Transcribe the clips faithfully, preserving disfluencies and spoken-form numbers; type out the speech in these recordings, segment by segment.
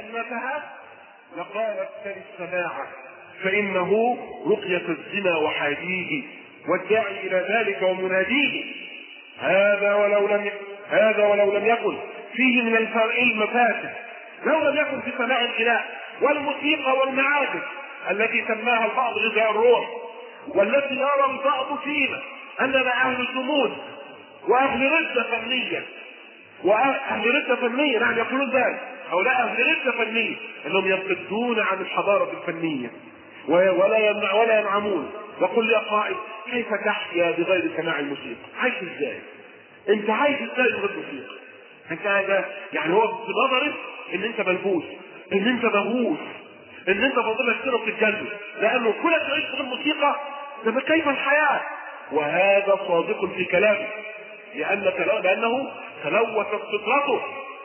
ابنتها لقالت سل السماع فإنه رقية الزنا وحاديه والداعي إلى ذلك ومناديه. هذا ولو لم هذا ولو لم يكن فيه من الفرق المفاسد، لو لم يكن في سماع الغناء والموسيقى والمعازف التي سماها البعض غذاء الروح، والتي يرى البعض فينا أننا أهل جمود وأهل ردة فنية وأهل ردة فنية، نعم يقولون ذلك هؤلاء أهل ردة فنية أنهم يرتدون عن الحضارة الفنية ولا يمنع ولا ينعمون. يقول يا قائد كيف تحيا بغير سماع الموسيقى؟ عايش ازاي؟ انت عايش ازاي بغير الموسيقى؟ انت هذا يعني هو بنظرك ان انت ملبوس، ان انت مهووس، ان انت فاضلك كده في الجنة، لانه كلك تعيش بغير الموسيقى. طب كيف الحياة؟ وهذا صادق في كلامه، لأن لأنه تلوثت فطرته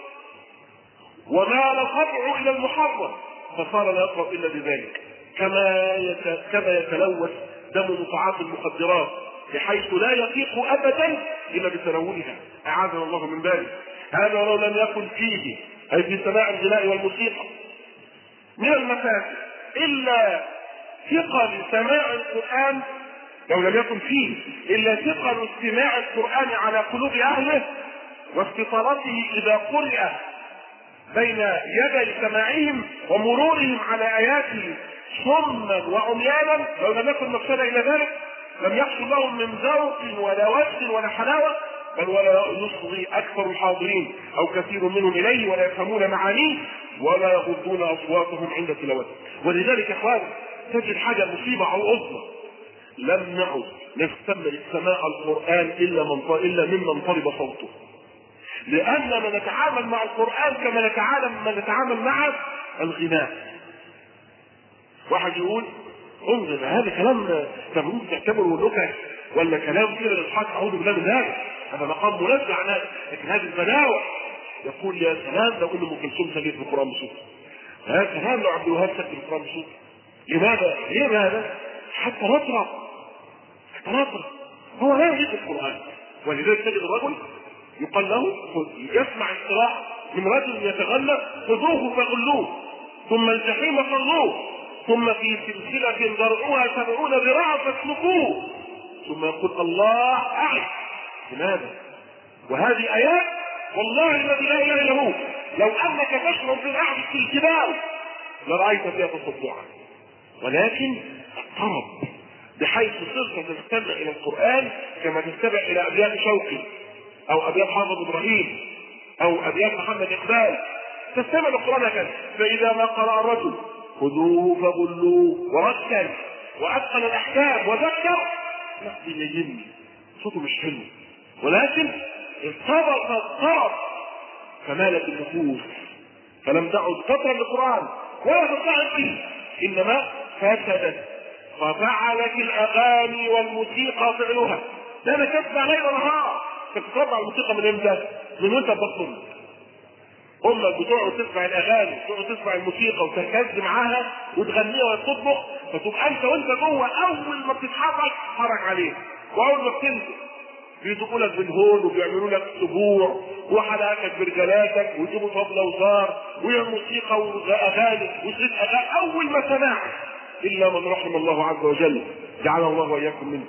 ومال طبعه إلى المحرم فصار لا يقرأ إلا بذلك، كما يت... كما يتلوث دم متعاطي المخدرات بحيث لا يفيق أبدا إلا بتناولها، أعاذنا الله من ذلك. هذا ولو لم يكن فيه أي في سماع الغناء والموسيقى من المفاسد إلا ثقل سماع القرآن، لو لم يكن فيه إلا ثقل استماع القرآن على قلوب أهله واستطالته إذا قرئ بين يدي سماعهم ومرورهم على آياته صما وعميانا، لو لم يكن مقصدا إلى ذلك لم يحصل لهم من ذوق ولا وجد ولا حلاوة، بل ولا يصغي أكثر الحاضرين أو كثير منهم إليه ولا يفهمون معانيه ولا يغضون أصواتهم عند تلاوته. ولذلك يا إخوان تجد حاجة مصيبة أو عظمى، لم نعد نستمر سماع القرآن إلا من إلا ممن طلب صوته، لأننا نتعامل مع القرآن كما نتعامل ما نتعامل مع الغناء. واحد يقول انظر هذا كلام تموت تعتبره نكت ولا كلام كده للحق، اعوذ بالله من هذا، هذا مقام منزع عن هذا، لكن هذه البلاوه. يقول يا سلام لو ان ام كلثوم سجلت بالقران بصوت، يا سلام لو عبد الوهاب سجل بالقران بصوت. لماذا؟ ليه هذا؟ حتى نطرب حتى نطرب هو لا يجد القران. ولذلك تجد الرجل يقال له يسمع الصراع من رجل يتغنى خذوه فغلوه ثم الجحيم صلوه ثم في سلسلة ذرعها سبعون ذراعا فاسلكوه ثم يقول الله أعز. لماذا؟ وهذه آيات والله الذي لا إله إلا هو لو أنك تشعر بالأعز في الجبال لرأيت فيها تصدعا، ولكن الطرب بحيث صرت تستمع إلى القرآن كما تستمع إلى أبيات شوقي أو أبيات حافظ إبراهيم أو أبيات محمد إقبال، تستمع القرآن كذا. فإذا ما قرأ الرجل خذوه فغلوه ورتل وأتقن الأحكام وذكر نفسي يجن صوته مش حلو، ولكن ارتبط الطرب فمالت النفوس فلم تعد فترة للقرآن ولا تطلع فيه، إنما فسدت ففعلت الأغاني والموسيقى فعلها. لأنك تسمع ليل ونهار، تتطبع الموسيقى من امتى؟ من وانت بطل امك بتقعد تسمع الاغاني وتقعد تسمع الموسيقى وتركز معاها وتغنيها وتطبخ، فتبقى انت وانت جوه اول ما بتتحرك تتحرك عليه، واول ما بتنزل بيدقوا لك بالهون وبيعملوا لك اسبوع وحلقاتك برجلاتك ويجيبوا طبله وزار ويعملوا موسيقى واغاني وشريط اغاني اول ما سمعت، الا من رحم الله عز وجل جعل الله واياكم منه.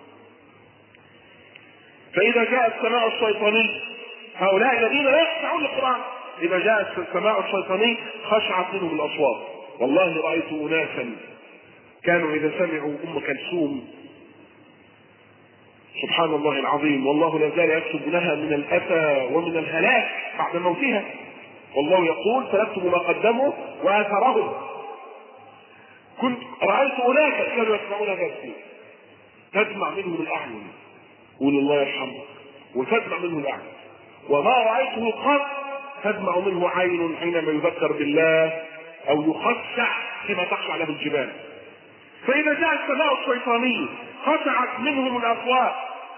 فاذا جاء السماع الشيطاني هؤلاء الذين لا يسمعون القرآن، إذا جاء السماع الشيطاني خشعت منهم الأصوات. والله رأيت أناسا كانوا إذا سمعوا أم كلثوم سبحان الله العظيم والله لا زال يكتب لها من الأسى ومن الهلاك بعد موتها، والله يقول سنكتب ما قدموا وآثرهم. كنت رأيت أناسا كانوا يسمعون هذا الشيء تدمع منهم الأعين، قول الله يرحمه، وتدمع منه الأعين، وما رأيته قط تدمع منه عين حينما يذكر بالله أو يخشع فيما تخشع له الجبال. فإذا جاء السماع الشيطاني خشعت منهم الأصوات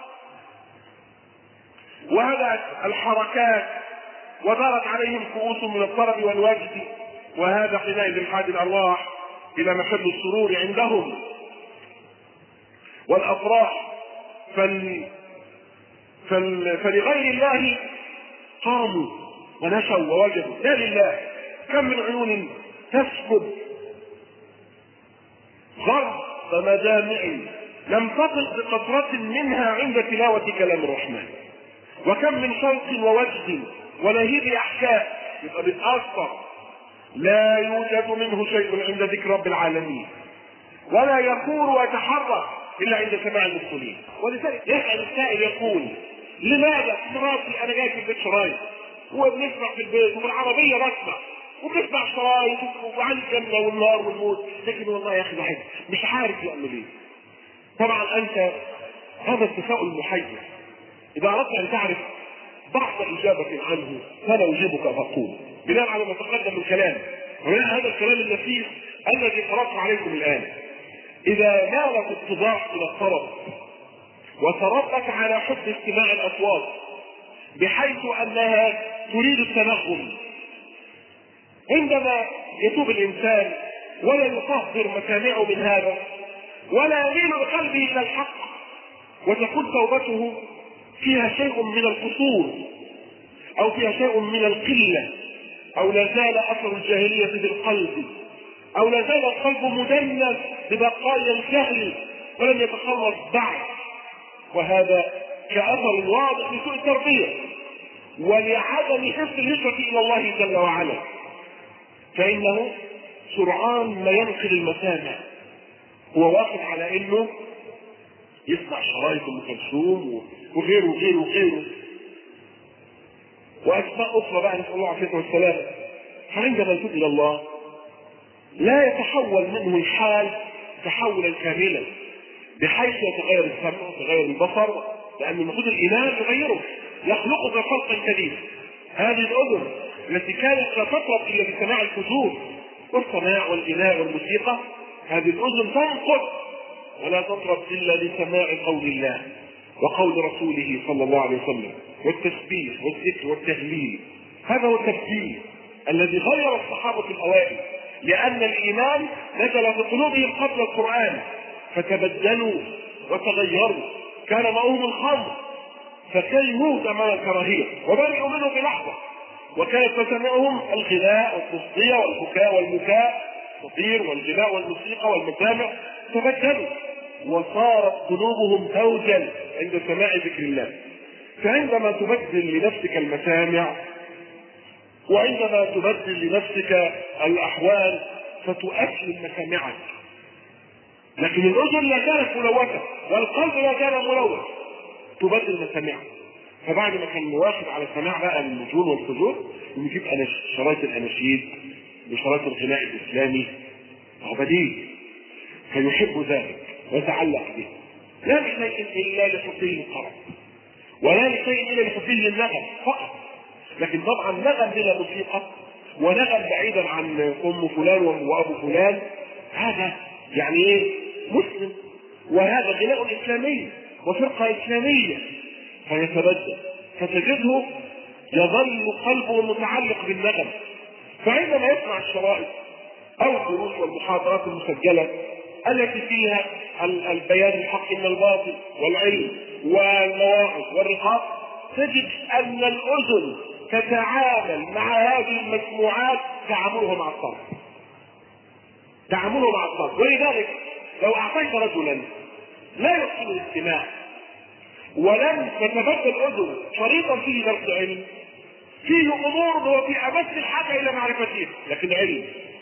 وهدأت الحركات ودارت عليهم كؤوس من الطرب والوجد، وهذا حينئذ الحاد الأرواح إلى محل السرور عندهم والأفراح. فل... فل... فلغير الله قاموا ونشوا ووجدوا، لا لله. كم من عيون تسكب غرب مدامع لم تطق بقطرة منها عند تلاوة كلام الرحمن. وكم من شوق ووجد ولهيب احشاء يبقى بيتأثر لا يوجد منه شيء عند ذكر رب العالمين، ولا يكون ويتحرك الا عند سماع المسلمين. ولذلك يسأل السائل يقول لماذا مراتي انا جاي في البيت شرايط وبنسمع في البيت وفي العربيه بسمع وبنسمع شرايط وعن الجنه والنار والموت، لكن والله يا اخي الواحد مش عارف يعمل ايه. طبعا انت هذا التساؤل محير. اذا اردت ان تعرف بعض اجابه عنه فانا اجيبك فاقول بناء على ما تقدم من كلام وبناء هذا الكلام النفيس الذي قرأت عليكم الان. اذا مالت الطباع الى الطرب وتربت على حب استماع الاصوات بحيث انها تريد التنغم، عندما يتوب الانسان ولا يطهر مسامعه من هذا ولا يميل بقلبه الى الحق وتكون توبته فيها شيء من القصور او فيها شيء من القله او لا زال اثر الجاهليه في القلب او لا زال القلب مدنس ببقايا الجهل ولم يتخلص بعد، وهذا كأثر واضح لسوء التربية ولعدم حفظ الهجرة إلى الله جل وعلا، فإنه سرعان ما ينقل المسامع. هو واقف على إنه يسمع شرايط أم كلثوم وغيره وغيره وغيره وأسماء أخرى بقى نسأل الله عليه والسلام. فعندما يتوب إلى الله لا يتحول منه الحال تحولا كاملا بحيث يتغير السمع ويتغير البصر، لأن المفروض الإيمان يغيره يخلقه خلقا جديدا. هذه الأذن التي كانت لا تطرب إلا بسماع الفجور والسماع والغناء والموسيقى، هذه الأذن تنقض ولا تطرب إلا لسماع قول الله وقول رسوله صلى الله عليه وسلم والتسبيح والذكر والتهليل. هذا هو التبديل الذي غير الصحابة الأوائل، لأن الإيمان نزل في قلوبهم قبل القرآن فتبدلوا وتغيروا. كان معهم الخمر فكرهوا ثمن الكراهية وبرئوا منه بلحظة، وكانت مسامعهم الغناء والتصدية والبكاء والمكاء التصدير والغناء والموسيقى والمسامع، تبدلوا وصارت قلوبهم توجل عند سماع ذكر الله. فعندما تبدل لنفسك المسامع وعندما تبدل لنفسك الأحوال فتؤسلم مسامعك، لكن الأذن لا كانت ملوثة والقلب لا كان ملوث، تبدل مسامعك. فبعد ما كان واخد على سماع بقى النجوم والفجور نجيب شرايط الأناشيد بشرايط الغناء الإسلامي، هو بديل فيحب ذلك ويتعلق به، لا لشيء إلا لحبه الطرب ولا لشيء إلا لحبه النغم فقط. لكن طبعا نغم بلا موسيقى ونغم بعيدا عن أم فلان وأبو فلان، هذا يعني ايه مسلم، وهذا غناء إسلامي وفرقة إسلامية، فيتبدل فتجده يظل قلبه متعلق بالنغم. فعندما يسمع الشرائط أو الدروس والمحاضرات المسجلة التي فيها البيان الحق من الباطل والعلم والمواعظ والرقاب، تجد أن الأذن تتعامل مع هذه المسموعات تعاملها مع الطرف تعامله مع الطرف. ولذلك لو أعطيت رجلا لا يحسن الاستماع ولم تتبدل أذن شريطا فيه درس علم فيه أمور هو في أمس الحاجة إلى معرفتها، لكن علم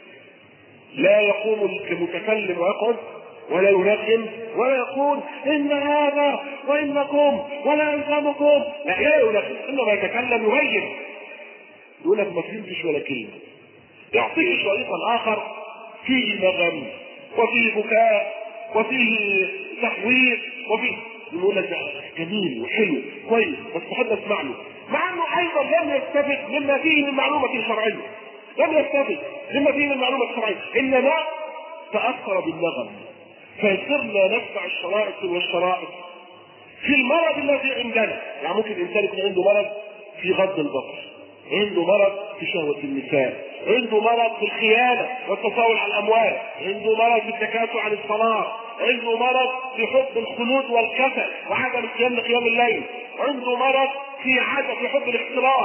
لا يقوم كمتكلم ويقعد ولا ينغم ولا يقول إن هذا وإنكم ولا إنسانكم، لا لا ينغم، إنما يتكلم يبين يقول لك ما فهمتش ولا كلمة، يعطيه شريطا آخر فيه نغم وفيه بكاء وفيه تحوير وفيه يقول لك جميل وحلو كويس بس تحب اسمع له، مع انه ايضا لم يستفد مما فيه من معلومه شرعيه، لم يستفد مما فيه من معلومه شرعيه، انما تاثر بالنغم. فصرنا نتبع الشرائط والشرائط في المرض الذي عندنا. يعني ممكن الانسان يكون عنده مرض في غض البصر، عنده مرض في شهوة النساء، عنده مرض في الخيانة والتطاول على الأموال، عنده مرض في التكاسل عن الصلاة، عنده مرض في حب الخلود والكسل وعدم القيام لقيام الليل، عنده مرض في عادة في حب الاختلاط،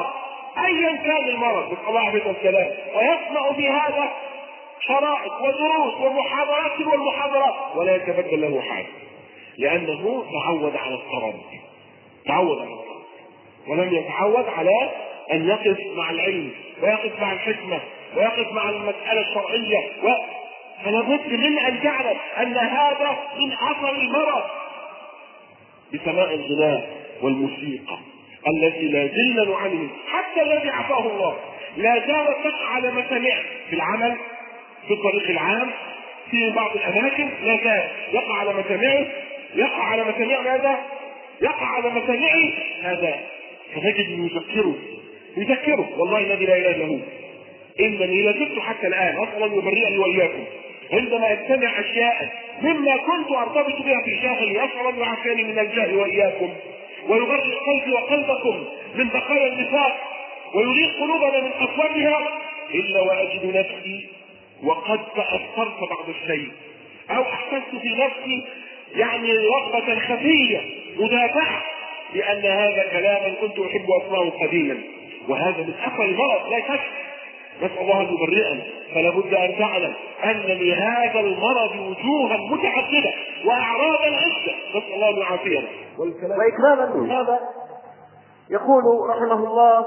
ايا كان المرض، نسال الله عليه السلام، ويسمع في هذا شرائط ودروس ومحاضرات والمحاضرات ولا يتبدل له حال، لانه تعود على الطرد، تعود على الطرد ولم يتعود على ان يقف مع العلم ويقف مع الحكمه ويقف مع المساله الشرعيه و... فلا بد من ان تعلم ان هذا من اثر المرض بسماع الغناء والموسيقى التي لا زلنا نعاني. حتى الذي عفاه الله لا زال تقع على مسامعه في العمل، في الطريق العام، في بعض الاماكن، لا زال يقع على مسامعه، يقع على مسامع ماذا؟ يقع على مسامعه هذا، فتجد يذكره يذكره والله الذي لا اله الا هو انني لازلت حتى الان اصلا يبرئني واياكم عندما استمع اشياء مما كنت ارتبط بها في جاهلي، اسال الله يعافيني من الجهل واياكم، ويبرئ قلبي وقلبكم من بقايا النفاق، ويريق قلوبنا من اصواتها، الا واجد نفسي وقد تاثرت بعض الشيء، او احسست في نفسي يعني رغبه خفيه مدافعه، لان هذا كلاما كنت احب اسمعه قديما، وهذا من اثر المرض لا شك. نسال الله ان يبرئنا. فلا بد ان تعلم ان لهذا المرض وجوها متعدده واعراضا عده، نسال الله ان يعافينا. واكمالا من هذا يقول رحمه الله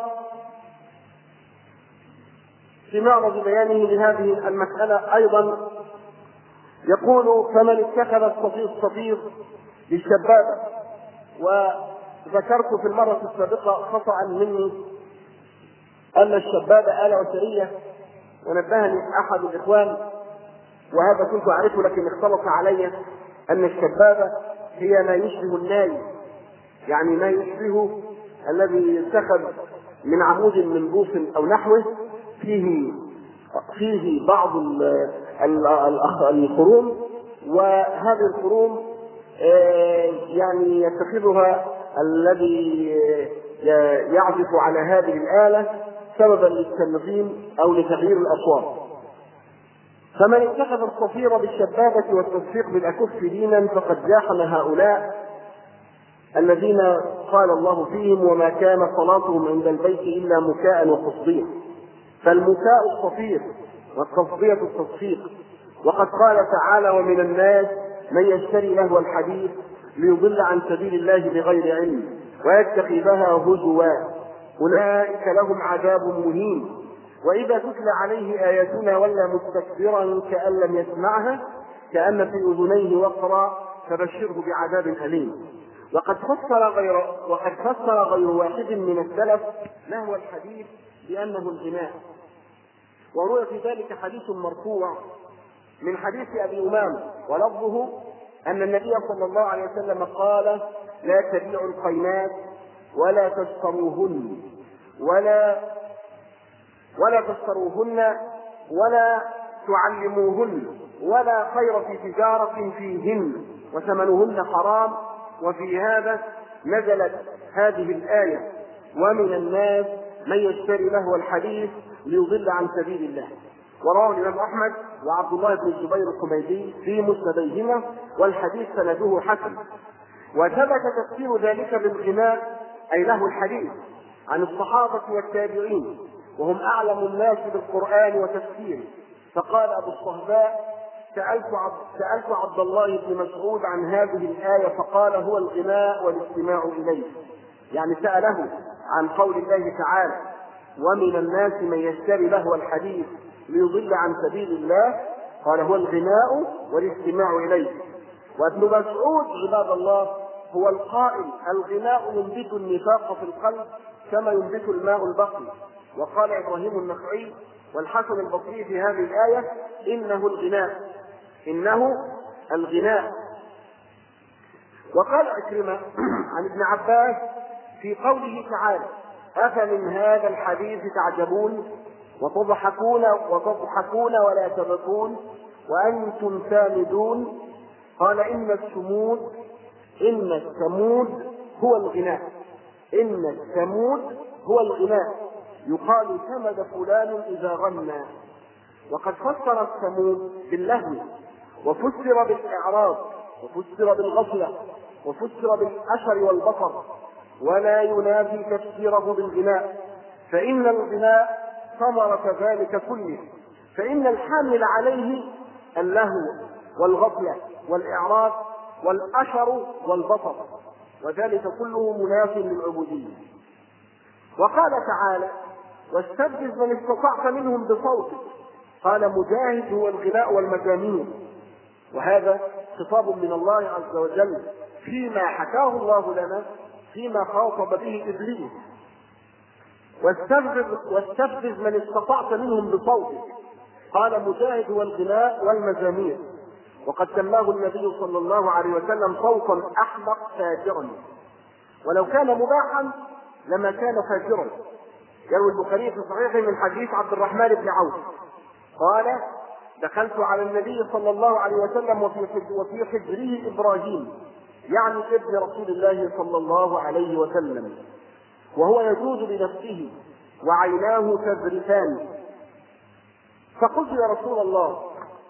في معرض بيانه لهذه المساله ايضا، يقول: فمن اتخذ الصفير الصفير للشبابه. وذكرت في المره السابقه خطا مني ان الشبابه آلة وترية، ونبهني احد الاخوان وهذا كنت اعرفه لكن اختلط علي ان الشبابه هي ما يشبه الناي، يعني ما يشبه الذي يتخذ من عمود منبوس او نحوه فيه فيه بعض الخروم، وهذه الخروم يعني يتخذها الذي يعزف على هذه الآلة سببا للتنظيم او لتغيير الاصوات. فمن اتخذ الصفير بالشبابة والتصفيق بالاكف دينا فقد جاحم هؤلاء الذين قال الله فيهم: وما كان صلاتهم عند البيت الا مكاء وتصديق. فالمكاء الصفير والتصديق التصفيق. وقد قال تعالى: ومن الناس من يشتري لهو الحديث ليضل عن سبيل الله بغير علم ويتخذها هزوا أولئك لهم عذاب مهين. وإذا تتلى عليه آياتنا ولى مستكبرا كأن لم يسمعها كأن في أذنيه وقرا فبشره بعذاب أليم. وقد فسر غير وقد فسر غير واحد من السلف لهو الحديث بأنه الغناء. وروي في ذلك حديث مرفوع من حديث أبي أمامة ولفظه أن النبي صلى الله عليه وسلم قال: لا تبيعوا القينات ولا تشتروهن ولا ولا تشتروهن ولا تعلموهن ولا خير في تجارة فيهن وثمنهن حرام. وفي هذا نزلت هذه الآية: ومن الناس من يشتري لهو الحديث ليضل عن سبيل الله. ورواه الإمام أحمد وعبد الله بن الزبير الحميدي في مسنديهما، والحديث سنده حسن. وثبت تفسير ذلك بالغناء أي له الحديث عن الصحابة والتابعين، وهم أعلم الناس بالقرآن وتفسيره. فقال أبو الصهباء: سألت عبد, سألت عبد الله بن مسعود عن هذه الآية فقال: هو الغناء والاستماع إليه. يعني سأله عن قول الله تعالى: ومن الناس من يشتري لهو الحديث ليضل عن سبيل الله، قال: هو الغناء والاستماع إليه. وابن مسعود عباد الله هو القائل: الغناء ينبت النفاق في القلب كما ينبت الماء البقي. وقال إبراهيم النخعي والحسن البصري في هذه الآية: إنه الغناء إنه الغناء. وقال عكرمة عن ابن عباس في قوله تعالى: أفمن هذا الحديث تعجبون وتضحكون وتضحكون ولا تبكون وأنتم سامدون، قال: إن السمود إن السمود هو الغناء إن السمود هو الغناء يقال سمد فلان إذا غنى. وقد فسر السمود باللهو، وفسر بالإعراض، وفسر بالغفلة، وفسر بالأشر والبصر، ولا ينافي تفسيره بالغناء، فإن الغناء ثمرة ذلك كله، فإن الحامل عليه اللهو والغفلة والإعراض والأشر والبطر، وذلك كله مناف للعبودية. وقال تعالى: واستفزز من استطعت منهم بصوتك. قال مجاهد هو الغناء والمزامير، وهذا خطاب من الله عز وجل فيما حكاه الله لنا فيما خاطب به إبليس. واستفزز, واستفزز من استطعت منهم بصوتك. قال مجاهد هو الغناء والمزامير، وقد سماه النبي صلى الله عليه وسلم صوتا أحمق فاجرا، ولو كان مباحا لما كان فاجرا. يروي البخاري في صحيحه من حديث عبد الرحمن بن عوف قال: دخلت على النبي صلى الله عليه وسلم وفي حجره إبراهيم، يعني ابن رسول الله صلى الله عليه وسلم، وهو يجود بنفسه وعيناه تذرفان. فقلت يا رسول الله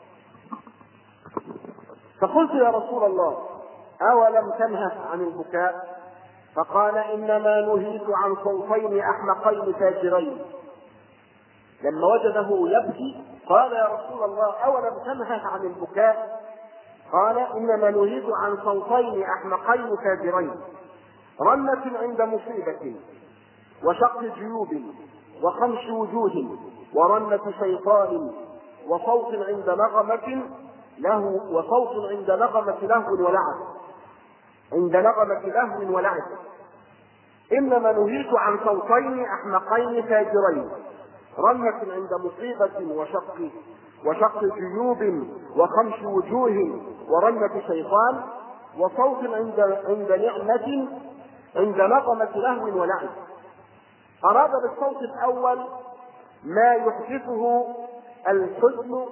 فقلت يا رسول الله أولم تنهه عن البكاء؟ فقال: إنما نهيت عن صوتين أحمقين فاجرين. لما وجده يبكي قال: يا رسول الله أولم تنهه عن البكاء؟ قال: إنما نهيت عن صوتين أحمقين فاجرين، رنة عند مصيبة، وشق جيوب، وخمش وجوه، ورنة شيطان، وصوت عند نغمة له وصوت عند نغمة لهو ولعب عند نغمة لهو ولعب إنما نهيت عن صوتين أحمقين فاجرين، رنة عند مصيبة، وشق وشق جيوب، وخمش وجوه، ورنة شيطان، وصوت عند عند نعمة عند نغمة لهو ولعب. أراد بالصوت الأول ما يحدثه الحزن،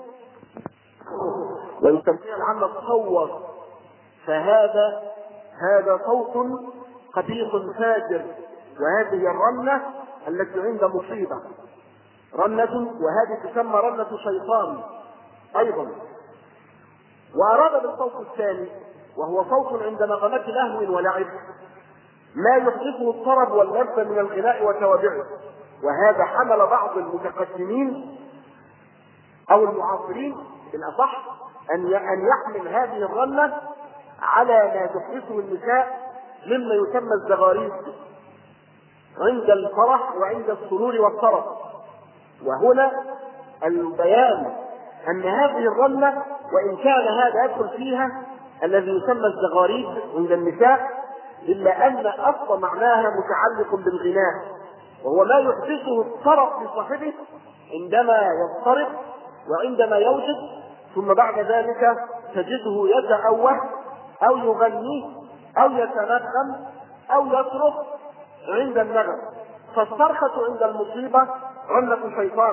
ويسميه العامة تصور، فهذا هذا صوت قبيح فاجر، وهذه الرنة التي عند مصيبة رنة، وهذه تسمى رنة شيطان أيضا. وأراد بالصوت الثاني وهو صوت عند نغمة لهو ولعب ما يحدثه الطرب واللذة من الغناء وتوابعه، وهذا حمل بعض المتقدمين أو المعاصرين بالأصح أن أن يحمل هذه الرنة على ما تحدثه النساء مما يسمى الزغاريد عند الفرح وعند السرور والطرب. وهنا البيان أن هذه الرنة وإن كان هذا يدخل فيها الذي يسمى الزغاريد عند النساء، إلا أن أصل معناها متعلق بالغناء، وهو ما يحدثه الطرب لصاحبه عندما يضطرب وعندما يوجد، ثم بعد ذلك تجده يتأوه أو يغني أو يتنغم أو يصرخ عند النغم. فالصرخة عند المصيبة رنة شيطان،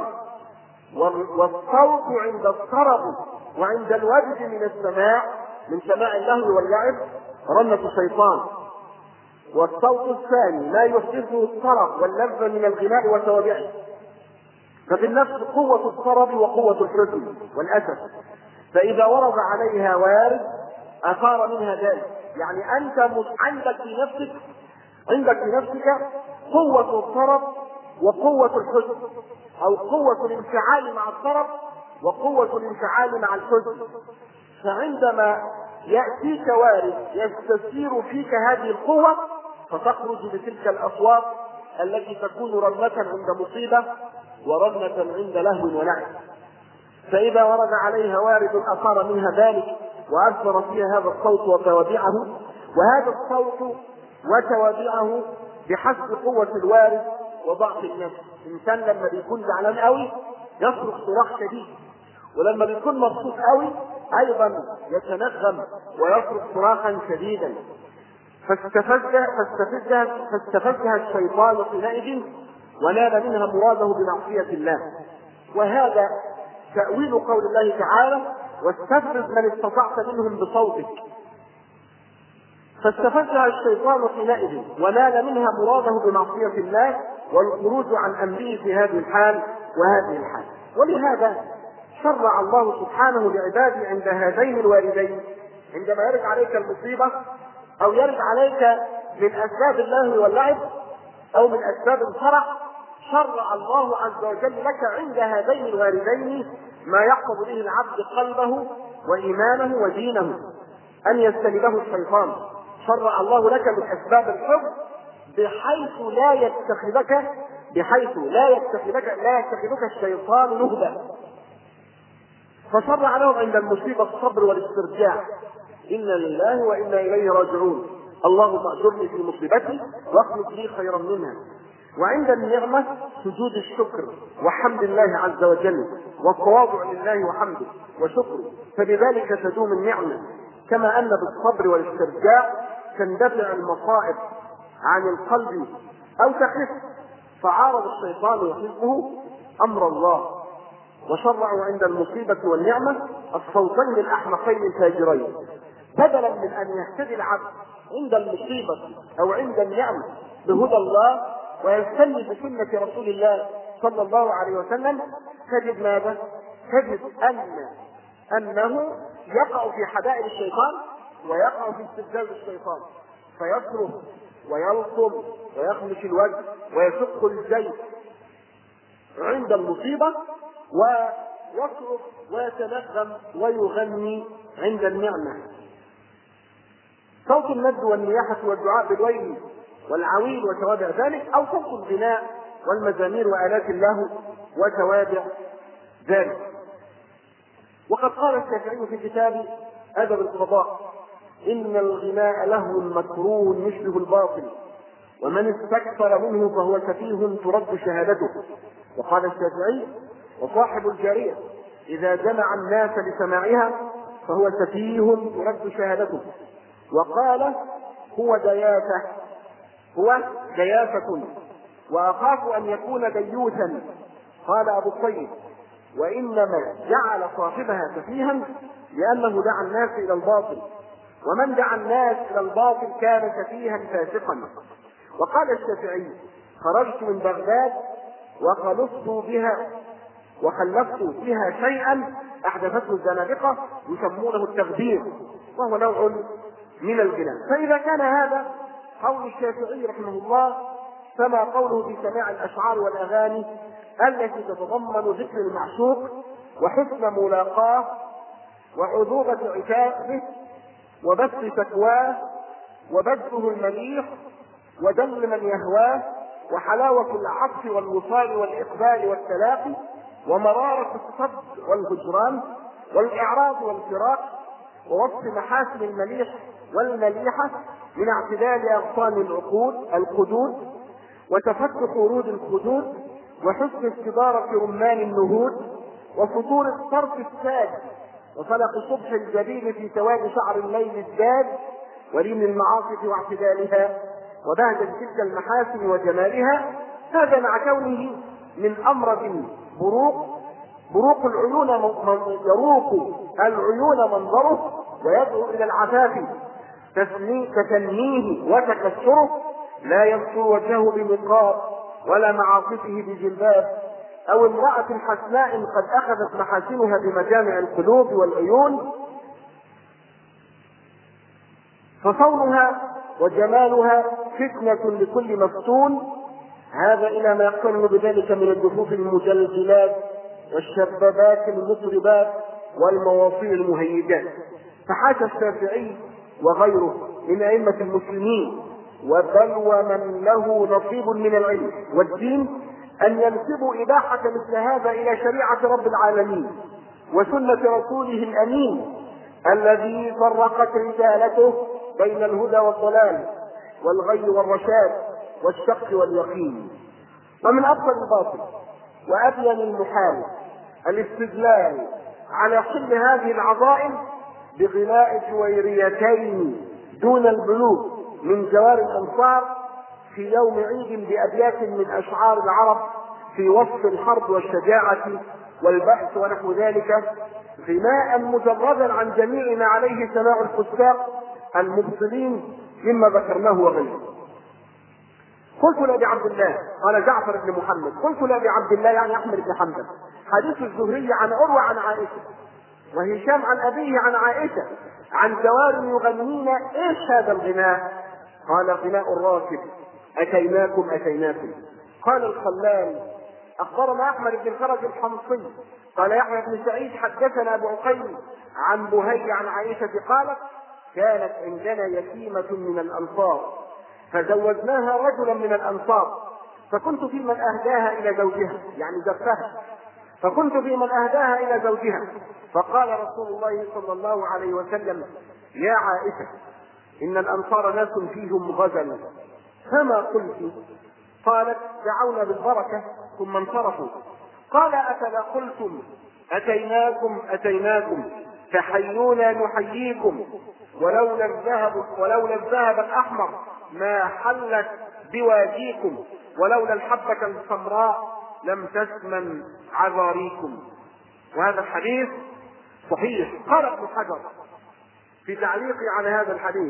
والصوت عند الطرب وعند الوجد من السماع من سماع اللهو واللعب رنة شيطان. والصوت الثاني ما يحدثه الطرب واللذة من الغناء وتوابعه. ففي النفس قوة الطرب وقوة الحزن والأسف، فإذا ورد عليها وارد أثار منها ذلك. يعني أنت عندك في نفسك عندك في نفسك قوة الطرب وقوة الحزن، أو قوة الانفعال مع الطرب وقوة الانفعال مع الحزن. فعندما يأتيك وارد يستثير فيك هذه القوة فتخرج بتلك الأصوات التي تكون رنة عند مصيبة ورنة عند لهو ولعب. فإذا ورد عليها وارد أثار منها ذلك وأثر فيها هذا الصوت وتوابعه، وهذا الصوت وتوابعه بحسب قوة الوارد وضعف النفس. الإنسان لما بيكون زعلان قوي يصرخ صراخ شديد، ولما بيكون مبسوط قوي أيضا يتنغم ويصرخ صراخا شديدا. فاستفزها فاستفزها فاستفزها الشيطان حينئذ ونال منها مراده بمعصية الله. وهذا تأويل قول الله تعالى: واستفزز من استطعت منهم بصوتك. فاستفزها الشيطان حينئذ ونال منها مراده بمعصية الله والخروج عن أمره في هذه الحال وهذه الحال. ولهذا شرع الله سبحانه لعباده عند هذين الواردين، عندما يرد عليك المصيبة أو يرد عليك من أسباب اللهو واللعب أو من أسباب الفرح، شرع الله عز وجل لك عند هذين الواردين ما يحفظ به العبد قلبه وإيمانه ودينه، أن يستلبه الشيطان. شرع الله لك من أسباب الحفظ بحيث لا يتخذك بحيث لا يتخذك لا يتخذك الشيطان نهبا. فشرع لهم عند المصيبة الصبر والاسترجاع، إنا لله وإنا إليه راجعون، اللهم أجرني في مصيبتي واخلق لي خيرا منها. وعند النعمة سجود الشكر وحمد الله عز وجل والتواضع لله وحمده وشكره، فبذلك تدوم النعمة. كما أن بالصبر والاسترجاع تندفع المصائب عن القلب أو تخف، فعارض الشيطان وحزبه أمر الله. وشرعوا عند المصيبة والنعمة الصوتين الأحمقين الفاجرين، بدلا من أن يهتدي العبد عند المصيبة أو عند النعمة بهدى الله ويستني بسنة رسول الله صلى الله عليه وسلم، تجد ماذا؟ تجد أن أنه يقع في حبائل الشيطان ويقع في استفزاز الشيطان، فيصرخ ويلطم ويخمش الوجه ويشق الزيت عند المصيبة، ويصرخ ويتنغم ويغني عند النعمة. صوت الند والنياحة والدعاء بالويل والعويل وتوابع ذلك، أو صوت الغناء والمزامير وآلات اللهو وتوابع ذلك. وقد قال الشافعي في كتاب أدب القضاء: إن الغناء لهو مكروه مثله الباطل، ومن استكثر منه فهو سفيه ترد شهادته. وقال الشافعي: وصاحب الجارية إذا جمع الناس لسماعها فهو سفيه ترد شهادته. وقال: هو دياثة هو دياثة وأخاف أن يكون ديوثا. قال أبو الطيب: وإنما جعل صاحبها سفيها لأنه دعا الناس إلى الباطل، ومن دعا الناس إلى الباطل كان سفيها فاسقا. وقال الشافعي: خرجت من بغداد وخلصت بها وخلفت بها شيئا أحدثته الزنادقة يسمونه التغبير، وهو نوع من الغناء. فإذا كان هذا قول الشافعي رحمه الله، فما قوله في سماع الأشعار والأغاني التي تتضمن ذكر المعشوق وحسن ملاقاه وعذوبة عتابه وبث تكواه وبثه المليح ودل من يهواه وحلاوة العطف والوصال والإقبال والتلاقي ومرارة الصد والهجران والإعراض والفراق ووصف محاسن المليح والمليحة من اعتدال أغصان العقود القدود وتفتح ورود الخدود وحسن استدارة رمان النهود وفتور الطرف الساد وفلق صبح الجبين في سواد شعر الليل الزاد ولين المعاصف واعتدالها وبهجة تلك المحاسن وجمالها. هذا مع كونه من أمرد بروق بروق العيون يروق العيون منظره ويدعو إلى العفاف تتنيه وتكسره، لا يبصر وجهه بنقاب ولا معاصفه بجلباب، أو امرأة حسناء قد أخذت محاسنها بمجامع القلوب والعيون، فصونها وجمالها فتنة لكل مفتون. هذا إلى ما يقترن بذلك من الدفوف المجلجلات والشبابات المطربات والمواصيل المهيجات. فحاشا الشافعي وغيره من أئمة المسلمين وبل ومن له نصيب من العلم والدين أن ينسبوا إباحة مثل هذا إلى شريعة رب العالمين وسنة رسوله الأمين الذي فرقت رسالته بين الهدى والضلال والغي والرشاد والشق واليقين. ومن أبطل الباطل وأبين المحال الاستدلال على حل هذه العظائم بغناء جويريتين دون البلوغ من جوار الأنصار في يوم عيد بأبيات من أشعار العرب في وصف الحرب والشجاعة والبحث ونحو ذلك، غناء مجردا عن جميع ما عليه سماع الفساق المبطلين مما ذكرناه وغيره. قلت لأبي عبد الله، قال جعفر بن محمد، قلت لأبي عبد الله يعني أحمد بن حنبل: حديث الزهري عن عروة عن عائشة وهشام عن أبيه عن عائشة عن جوار يغنين ايش هذا الغناء؟ قال: غناء الراكب أتيناكم أتيناكم. قال الخلال اخبرنا احمد بن الفرج الحمصي قال يحيى بن سعيد حدثنا ابو عقيل عن بهي عن عائشه قالت كانت عندنا يتيمه من الانصار فزوجناها رجلا من الانصار فكنت في من اهداها الى زوجها يعني زفها فكنت في من اهداها الى زوجها فقال رسول الله صلى الله عليه وسلم يا عائشه ان الانصار ناس فيهم غزل فما قلت؟ قالت دعونا بالبركه ثم انصرفوا. قال افلا قلتم اتيناكم اتيناكم فحيونا نحييكم ولولا الذهب ولولا الذهب الاحمر ما حلت بواديكم ولولا الحبه السمراء لم تسمن عذاريكم. وهذا الحديث صحيح. قال ابن حجر في تعليقه على هذا الحديث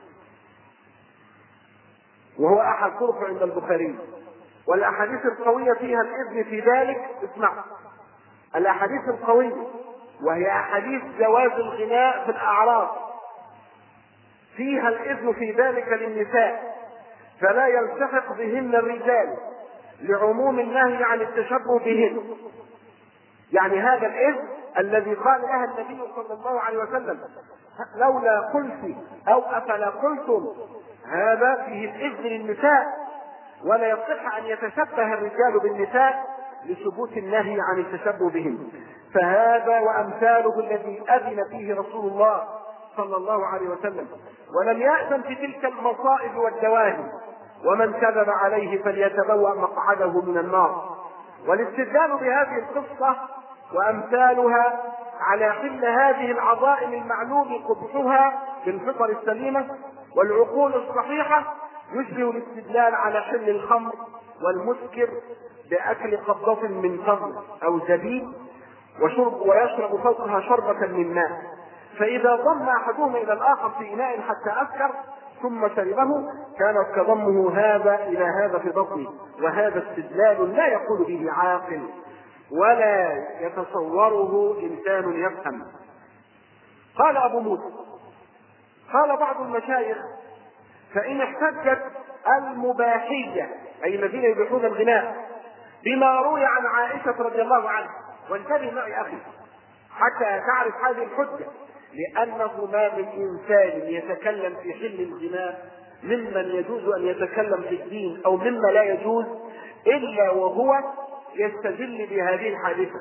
وهو احد طرق عند البخاري والاحاديث القويه فيها الاذن في ذلك. اسمع الاحاديث القويه وهي احاديث جواز الغناء في الاعراض فيها الاذن في ذلك للنساء فلا يلتحق بهن الرجال لعموم النهي عن التشبه بهن. يعني هذا الاذن الذي قال لها النبي صلى الله عليه وسلم لولا قلت او افلا قلتم هذا فيه الاذن للنساء ولا يصح ان يتشبه الرجال بالنساء لثبوت النهي عن التشبه بهن. فهذا وامثاله الذي اذن فيه رسول الله صلى الله عليه وسلم ولم يأذن في تلك المصائب والدواهي ومن كذب عليه فليتبوأ مقعده من النار. والاستدلال بهذه القصة وأمثالها على حل هذه العظائم المعلوم قبحها بالفطر السليمة والعقول الصحيحة يشبه الاستدلال على حل الخمر والمسكر بأكل قبضة من تمر أو زبيب وشرب ويشرب فوقها شربة من ماء فإذا ضم أحدهما إلى الآخر في إناء حتى أسكر ثم شربه كانت كضمه هذا إلى هذا في بطنه. وهذا استدلال لا يقول به عاقل ولا يتصوره إنسان يفهم. قال أبو موسى قال بعض المشايخ فإن احتجت المباحية أي الذين يبيحون الغناء بما روي عن عائشة رضي الله عنها وانتبه معي أخي حتى تعرف هذه الحجة لأنه ما من إنسان يتكلم في حل الغناء ممن يجوز أن يتكلم في الدين أو مما لا يجوز إلا وهو يستدل بهذه الحادثة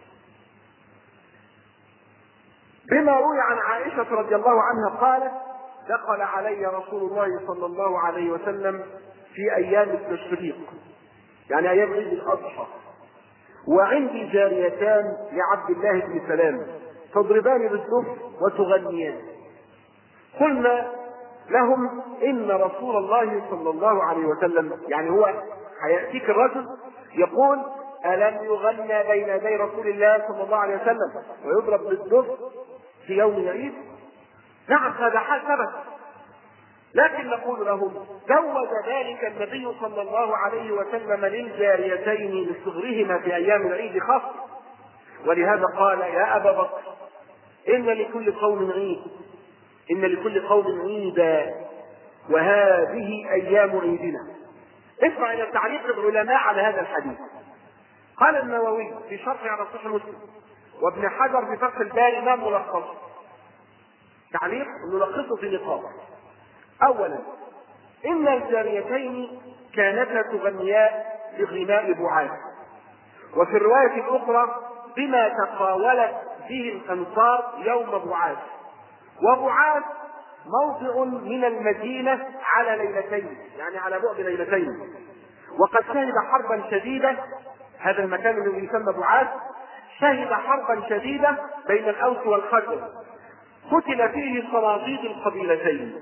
بما روي عن عائشة رضي الله عنها قالت دخل علي رسول الله صلى الله عليه وسلم في أيام التشريق يعني أيام عيد الأضحى وعندي جاريتان لعبد الله بن سلام تضربان بالدف وتغنيان. قلنا لهم إن رسول الله صلى الله عليه وسلم يعني هو هيأتيك الرجل يقول ألم يغنى بين يدي رسول الله صلى الله عليه وسلم ويضرب بالدف في يوم العيد؟ نعم هذا حال ثبت لكن نقول لهم جوز ذلك النبي صلى الله عليه وسلم للجاريتين لصغرهما في أيام العيد خاصة ولهذا قال يا أبا بكر إن لكل قوم عيد إن لكل قوم عيدا وهذه أيام عيدنا. اسمع إلى تعليق العلماء على هذا الحديث. قال النووي في شرح على صحيح مسلم وابن حجر في فتح الباري ما ملخص تعليق نلخصه في نقاط. أولا إن الجاريتين كانتا تغنيان بغناء بعاث وفي الرواية الأخرى بما تقاولت به الأنصار يوم بعاث وبعاث موضع من المدينة على ليلتين يعني على بعد ليلتين وقد شهد حربا شديدة هذا المكان الذي يسمى بعاث شهد حربا شديدة بين الأوس والخزرج قتل فيه صناديد القبيلتين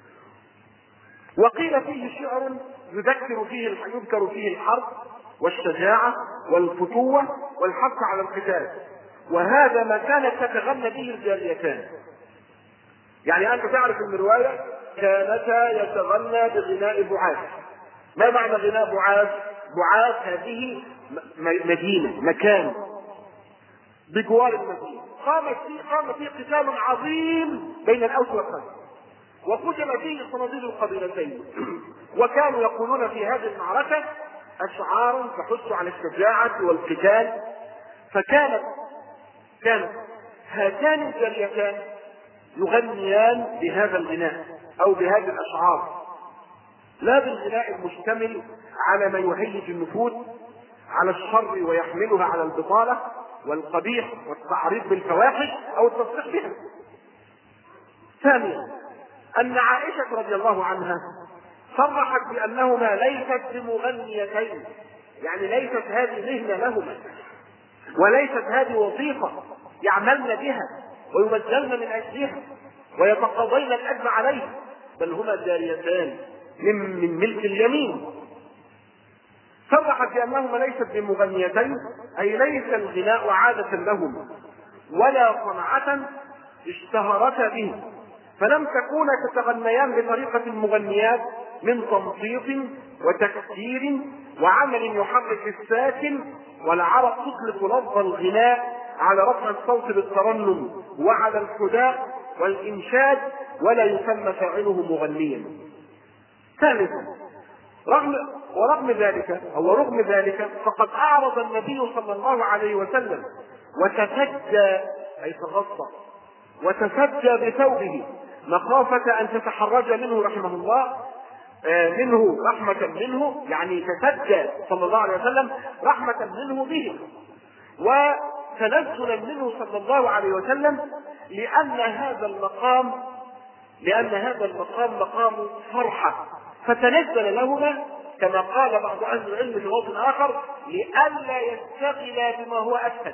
وقيل فيه شعر يذكر فيه يذكر فيه الحرب والشجاعة والفتوة والحث على القتال وهذا ما كانت تتغنى به الجاريتان. يعني أنت تعرف من الرواية كانتا يتغنى بغناء بعاث. ما معنى غناء بعاث؟ بعاث هذه مدينة مكان بجوار المدينة قام فيه قام فيه قتال عظيم بين الأوس والخزرج وقتل فيه صناديد القبيلتين وكانوا يقولون في هذه المعركة أشعارا تحث على الشجاعة والقتال، فكانت كانت هاتان الجاريتان يغنيان بهذا الغناء أو بهذه الأشعار، لا بالغناء المشتمل على ما يهيج النفوس على الشر ويحملها على البطالة والقبيح والتعريض بالفواحش أو التصريح بها. ثانيا، أن عائشة رضي الله عنها صرحت بأنهما ليست بمغنيتين، يعني ليست هذه مهنة لهما، وليست هذه وظيفة يعملن بها ويبذلن من أجلها ويتقاضين الأجر عليها، بل هما جاريتان من من ملك اليمين. صرحت بأنهما ليست بمغنيتين، أي ليس الغناء عادة لهما ولا صنعة اشتهرتا به، فلم تكونا تتغنيان بطريقة المغنيات من تمطيط وتكسير وعمل يحرك الساكن، والعرب تطلق لفظ الغناء على رفع الصوت بالترنم وعلى الحداء والإنشاد، ولا يسمى فاعله مغنيا. ثالثا، رغم ورغم ذلك أو رغم ذلك فقد أعرض النبي صلى الله عليه وسلم وتسجى أي تغطى وتسجى بثوبه مخافة أن تتحرج منه رحمه الله منه رحمة منه، يعني تسجى صلى الله عليه وسلم رحمة منه به وتنزلا منه صلى الله عليه وسلم، لأن هذا المقام لأن هذا المقام مقام فرحة، فتنزل لهما كما قال بعض أهل العلم في موضع آخر لئلا يشتغل بما هو أسهل،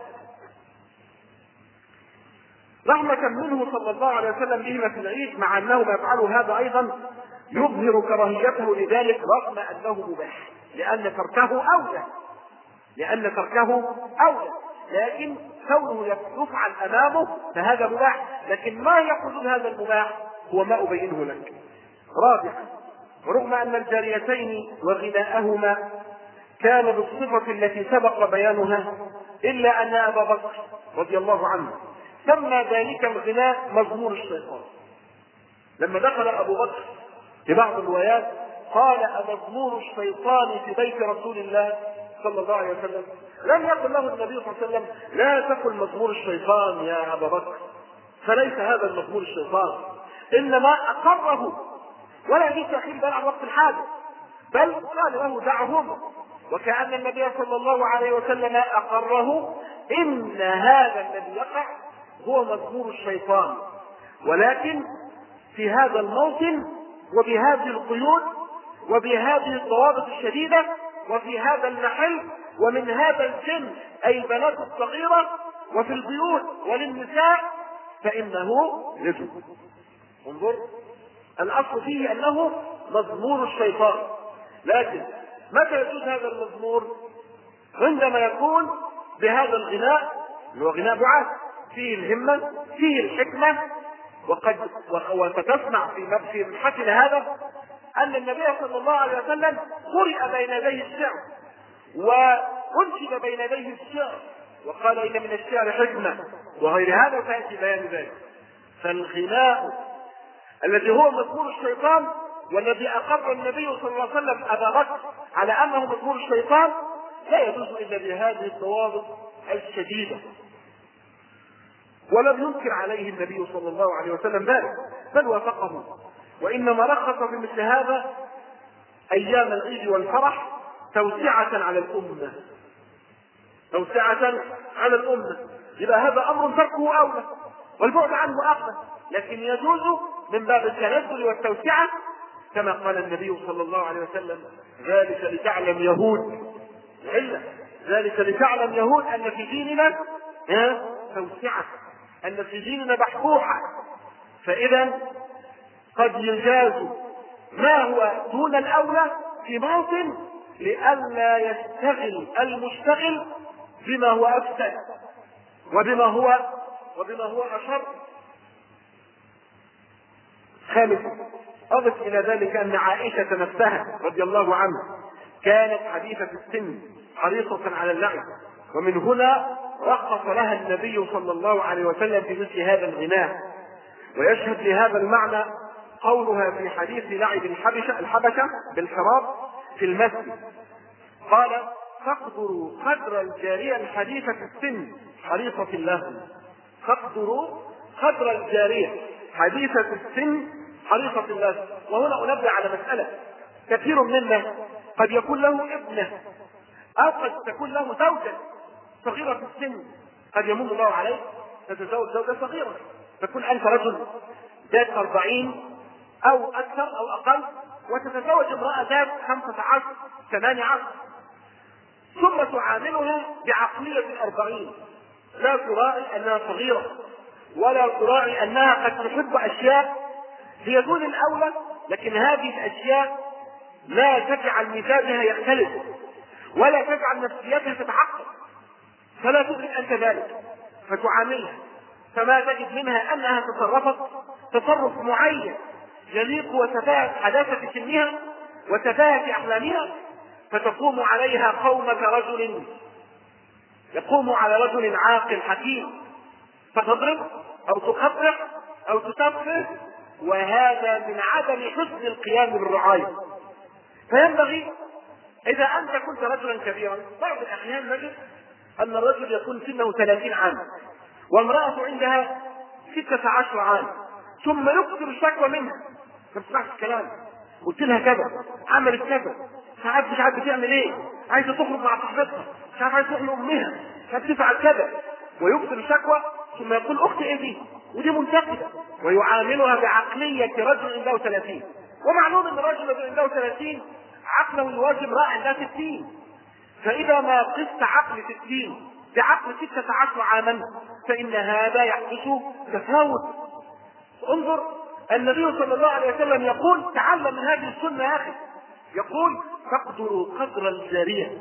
رحمة منه صلى الله عليه وسلم بهما في العيد، مع أنه ما يفعله هذا أيضا يظهر كراهيته لذلك رغم أنه مباح، لأن تركه أولى لأن تركه أولى لكن كونه يفعل أمامه فهذا مباح، لكن ما يحدث هذا المباح هو ما أبينه لك. رابعا، ورغم أن الجاريتين وغناءهما كان بالصفة التي سبق بيانها، إلا أن أبا بكر رضي الله عنه سمى ذلك الغناء مزمور الشيطان. لما دخل أبو بكر في بعض الروايات قال أمزمور الشيطان في بيت رسول الله صلى الله عليه وسلم، لم يقل له النبي صلى الله عليه وسلم لا تقل مزمور الشيطان يا أبا بكر، فليس هذا المزمور الشيطان، إنما أقره ولا يجوز تأخير بال عن وقت الحاجة، بل قال له دعهم، وكأن النبي صلى الله عليه وسلم أقره إن هذا الذي يقع هو مزمور الشيطان، ولكن في هذا الموطن وبهذه القيود وبهذه الضوابط الشديدة وفي هذا المحل ومن هذا السن أي البنات الصغيرة وفي البيوت وللنساء فإنه يجوز. انظر، الأصل فيه أنه مزمور الشيطان، لكن متى يجوز هذا المزمور؟ عندما يكون بهذا الغناء اللي هو غناء دعاء فيه الهمة فيه الحكمة. وقد وستسمع في في مبحثنا هذا أن النبي صلى الله عليه وسلم قرئ بين يديه الشعر وأنشد بين يديه الشعر وقال إن من الشعر حكمة وغير هذا، فيأتي بيان ذلك. فالغناء الذي هو مزمور الشيطان والذي أقر النبي صلى الله عليه وسلم أبا بكر على أنه مزمور الشيطان لا يجوز إلا بهذه الضوابط الشديدة، ولم ينكر عليه النبي صلى الله عليه وسلم ذلك بل وافقه، وإنما رخص في مثل هذا أيام العيد والفرح توسعة على الأمة توسعة على الأمة يبقى هذا أمر تركه أولى والبعد عنه أقل، لكن يجوز من باب التنزل والتوسعة كما قال النبي صلى الله عليه وسلم ذلك لتعلم يهود علة ذلك لتعلم يهود أن في ديننا توسعة، أن في ديننا بحبوحة، فإذا قد يجاز ما هو دون الأولى في موطن لئلا يشتغل المشتغل بما هو أفسد وبما هو وبما هو أشر. خامسا، أضف إلى ذلك أن عائشة نفسها رضي الله عنها كانت حديثة السن حريصة على اللعب، ومن هنا رخص لها النبي صلى الله عليه وسلم في مثل هذا الغناء. ويشهد لهذا المعنى قولها في حديث لعب الحبشة الحبشة بالحراب في المسجد، قال فاقدروا قدر الجارية الحديثة السن حريصة له. فاقدروا قدر الجارية حديثة السن حريصة الله. وهنا أنبه على مسألة، كثير منا قد يكون له ابنة أو قد تكون له زوجة صغيرة في السن، قد يمن الله عليه تتزوج زوجة صغيرة، تكون أنت رجل ذات أربعين أو أكثر أو أقل، وتتزوج امرأة ذات خمسة عشر ثمانية عشر، ثم تعاملها بعقلية الأربعين، لا تراعي أنها صغيرة ولا تراعي أنها قد تحب أشياء هي دون الأولى، لكن هذه الأشياء لا تجعل مزاجها يختلف ولا تجعل نفسيتها تتعقد، فلا تدرك أنت ذلك فتعاملها، فما تجد منها أنها تصرفت تصرف معين يليق وتفاهة حداثة سنها وتفاهة أحلامها، فتقوم عليها قومة رجل يقوم على رجل عاقل حكيم، فتضرب أو تقبح أو تسفه، وهذا من عدم حسن القيام بالرعاية. فينبغي إذا أنت كنت رجلا كبيرا، بعض الأحيان نجد أن الرجل يكون سنه ثلاثين عام وامرأة عندها ستة عشر عام، ثم يكثر الشكوى منها، ما تسمعش الكلام، قلت لها كذا، عملت كذا، ساعات مش عارف بتعمل ايه، عايزه تخرج مع صاحبتها، مش عارف عايزه تروح لامها، مش عارف تفعل كذا، ويكثر الشكوى، ثم يقول اختي ايه دي؟ ودي منتقده، ويعاملها بعقليه رجل عنده ثلاثين، ومعلوم ان الرجل عنده ثلاثين عقله يواجه امراه عندها ستين، فاذا ما قست عقل ستين بعقل ستة عشر عاما فان هذا يحدث تفاوت. انظر النبي صلى الله عليه وسلم يقول تعلم من هذه السنه يا اخي، يقول تقدر قدر الجارية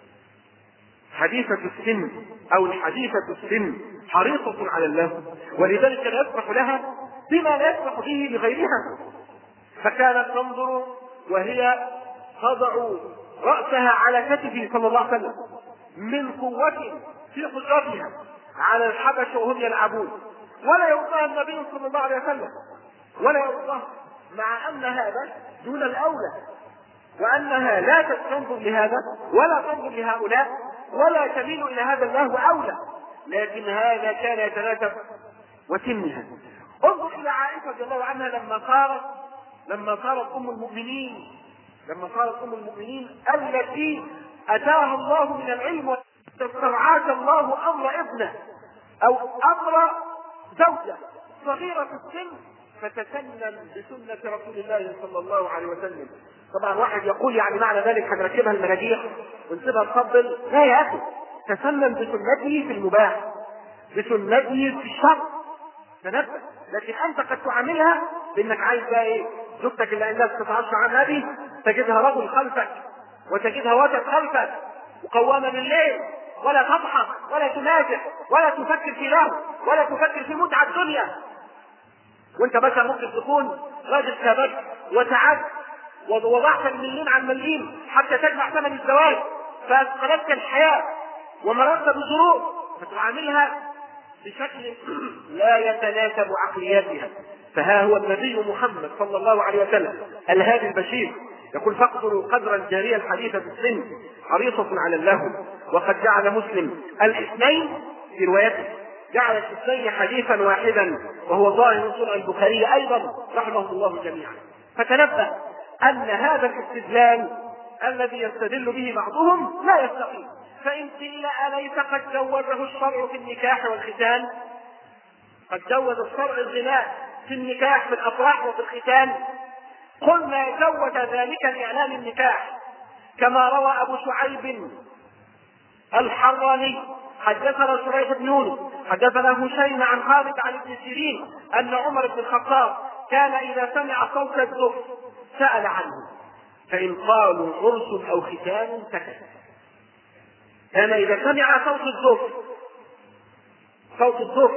حديثة السن أو الحديثة السن حريصة على الله، ولذلك لا يسمح لها بما لا يسمح به لغيرها، فكانت تنظر وهي تضع رأسها على كتفه صلى الله عليه وسلم من قوة في حجرتها على الحبش وهم يلعبون، ولا يرضاها النبي صلى الله عليه وسلم ولا يرضاها، مع أن هذا دون الأولى، وأنها لا تنظر لهذا ولا تنظر لهؤلاء ولا تميل إلى هذا الله أولى، لكن هذا كان يتناسب وسنها. انظر إلى عائشة رضي الله عنها لما صارت لما صارت أم المؤمنين لما صارت أم المؤمنين التي أتاها الله من العلم واسترعاك الله أمر ابنه أو أمر زوجة صغيرة في السن، فتسنن بسنة رسول الله صلى الله عليه وسلم. طبعا واحد يقول يعني معنى ذلك هنركبها المراجيح ونسيبها تفضل، لا يا اخي، تسنن بسنته في المباح، بسنته في الشر، تنبه. لكن انت قد تعاملها بانك عايز بقى ايه، زوجتك اللي عندها ستة عشر عام هذه تجدها رجل خلفك وتجدها وجد خلفك وقوامه بالليل، ولا تضحك ولا تناجح ولا تفكر في له ولا تفكر في متعة الدنيا، وانت مثلا ممكن تكون راجل كبت وتعبت ووضعت المليين عن مليين حتى تجمع ثمن الزواج، فاثقلتك الحياة ومررت بظروف، فتعاملها بشكل لا يتناسب عقلياتها. فها هو النبي محمد صلى الله عليه وسلم الهادي البشير يقول فاقدروا قدر الجارية الحديثة في السن حريصة على اللهو. وقد جعل مسلم الاثنين في روايته، جعل الاثنين حديثا واحدا، وهو ظاهر صنع البخاري ايضا رحمه الله جميعا. فتنبه ان هذا الاستدلال الذي يستدل به بعضهم لا يستقيم، فان قيل اليس قد جوزه الشرع في النكاح والختان؟ قد جوز الشرع الغناء في النكاح في الافراح وفي الختان، قلنا جوز ذلك لاعلان النكاح، كما روى ابو شعيب الحراني حدثنا شريح بن يونس حدثنا هشيم عن خالد عن ابن سيرين ان عمر بن الخطاب كان اذا سمع صوت الزف سأل عنه، فإن قالوا عرس أو ختان سكت. كان إذا سمع صوت الزف صوت الزف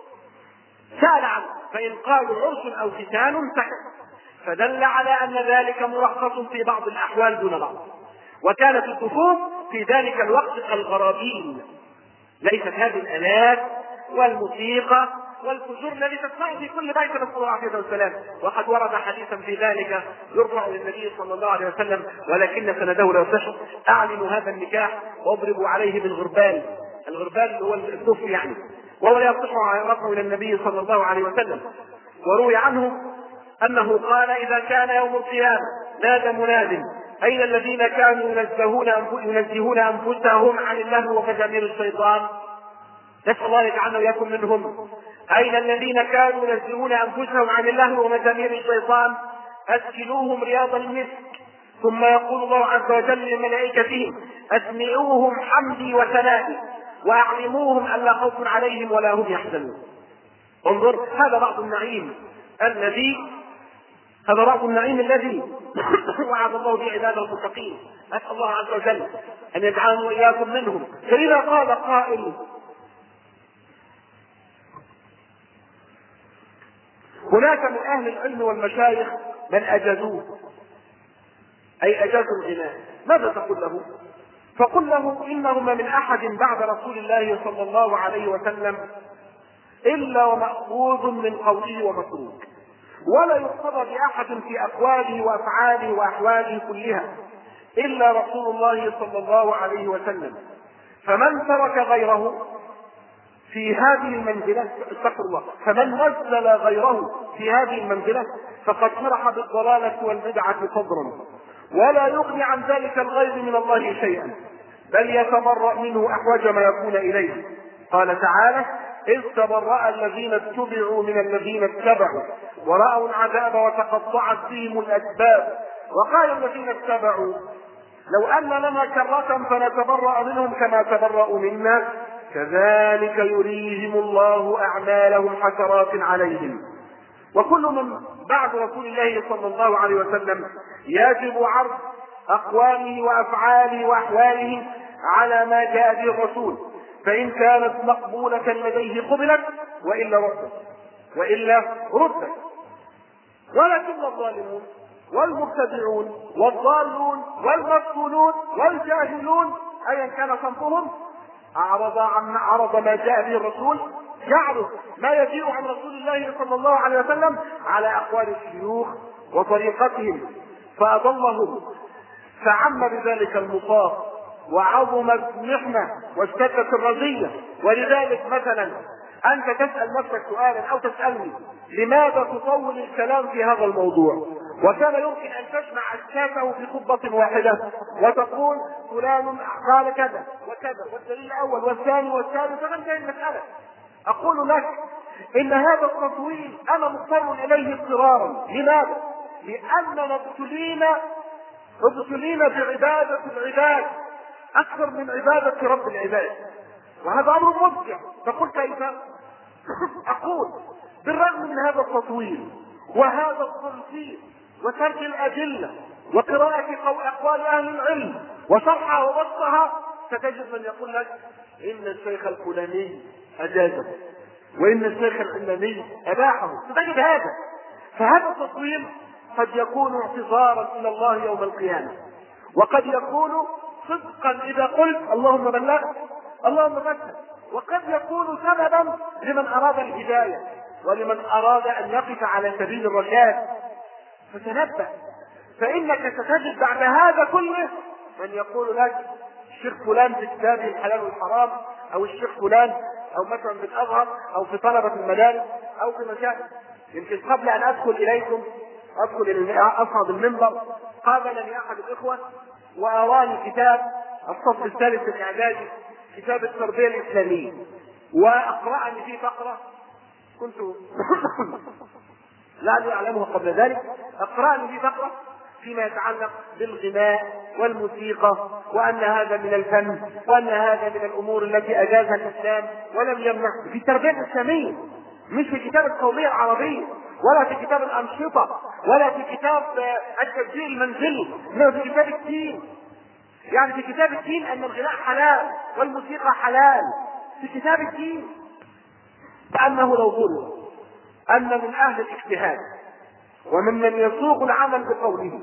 سأل عنه، فإن قالوا عرس أو ختان سكت، فدل على أن ذلك مرخص في بعض الأحوال دون بعض. وكانت الدفوف في ذلك الوقت كالغرابين، ليست هذه الآلات والموسيقى والفجور الذي تسمعه في كل بيت نسأل الله العافية والسلام. وقد ورد حديثا في ذلك يرفع للنبي صلى الله عليه وسلم ولكن سنده لا يصح: اعلنوا هذا النكاح واضربوا عليه بالغربال. الغربال هو الدف يعني، وهو لا يصح رفعه الى النبي صلى الله عليه وسلم. وروي عنه انه قال: اذا كان يوم القيامه نادى مناد: اين الذين كانوا ينزهون ينزهون انفسهم عن اللهو ومزامير الشيطان؟ نسأل الله يجعلنا وإياكم منهم. أين الذين كانوا ينزهون أنفسهم عن اللهو ومزامير الشيطان؟ أسكنوهم رياض المسك. ثم يقول الله عز وجل لملائكته: أسمعوهم حمدي وثنائي وأعلموهم أن لا خوف عليهم ولا هم يحزنون. انظر، هذا بعض النعيم الذي هذا بعض النعيم الذي وعد الله به عباد المتقين. أسأل الله عز وجل أن يجعلنا وإياكم منهم. فإذا قال قائل: هناك من أهل العلم والمشايخ من أجازوه، أي أجازوا الغناء، ماذا تقول له؟ فقل له: إنهما من أحد بعد رسول الله صلى الله عليه وسلم إلا ومأخوذ من قوله ومتروك، ولا يقتضى بأحد في أقواله وأفعاله وأحواله كلها إلا رسول الله صلى الله عليه وسلم. فمن ترك غيره في هذه المنزلة استغفر الله فمن نزل غيره في هذه المنزلة فقد فرح بالضلالة والبدعة صدرا، ولا يغني عن ذلك الغير من الله شيئا، بل يتبرأ منه أحوج ما يكون إليه. قال تعالى: إذ تبرأ الذين اتبعوا من الذين اتبعوا ورأوا العذاب وتقطعت بهم الأسباب، وقال الذين اتبعوا: لو أن لنا كرة فنتبرأ منهم كما تبرأوا منا كذلك يريهم الله أعمالهم حسرات عليهم. وكل من بعد رسول الله صلى الله عليه وسلم يجب عرض أقواله وأفعاله وأحواله على ما جاء به الرسول، فإن كانت مقبولة لديه قبلت، وإلا ردت وإلا ردت. ولكن الظالمون والمبتدعون والضالون والمفتونون والجاهلون أيا كان صنفهم أعرض عن عرض ما جاء به الرسول، يعرض ما يجيء عن رسول الله صلى الله عليه وسلم على أقوال الشيوخ وطريقتهم فأضلهم، فعم بذلك المصاب وعظمت المحنة واشتدت الرزية. ولذلك مثلا أنت تسأل نفسك سؤالا أو تسألني: لماذا تطول الكلام في هذا الموضوع؟ وكان يمكن أن تجمع أشكاته في خطبة واحدة وتقول فلان قال كذا وكذا والدليل الأول والثاني والثالث فانتهي المسألة. أقول لك إن هذا التطويل أنا مضطر إليه اضطرارا. لماذا؟ لأننا ابتلينا ابتلينا بعبادة العباد أكثر من عبادة رب العباد، وهذا أمر مفجع. تقول كيف؟ أقول بالرغم من هذا التطويل وهذا التنصير وترك الأدلة وقراءة أقوال أهل العلم وشرحها وبسطها، ستجد من يقول لك إن الشيخ الفلاني أجازه وإن الشيخ العلاني أباحه، ستجد هذا. فهذا التطويل قد يكون اعتذارا إلى الله يوم القيامة، وقد يكون صدقا إذا قلت اللهم بلغ اللهم بلغ، وقد يكون سببا لمن أراد الهداية ولمن أراد أن يقف على سبيل الرشاد. فتنبه، فإنك ستجد بعد هذا كله من يقول لك الشيخ فلان في كتابه الحلال والحرام، أو الشيخ فلان، أو مثلا في الأزهر أو في طلبة المدارس أو في مشاكل. يمكن قبل أن أدخل إليكم أدخل إلى أصعد المنبر قابلني أحد الإخوة وأراني كتاب الصف الثالث الإعدادي، كتاب التربية الإسلامية، وأقرأني فيه فقرة كنت لا أعلمها قبل ذلك، أقرأني فيه فقرة فيما يتعلق بالغناء والموسيقى، وأن هذا من الفن، وأن هذا من الأمور التي أجازها الإسلام ولم يمنع في التربية الإسلامية، مش في كتاب القومية العربية ولا في كتاب الأنشطة ولا في كتاب التسجيل المنزلي، لا في كتاب الدين. يعني في كتاب الدين أن الغناء حلال والموسيقى حلال في كتاب الدين، فأنه لو ظلم أن من أهل الاجتهاد وممن يسوق العمل بقوله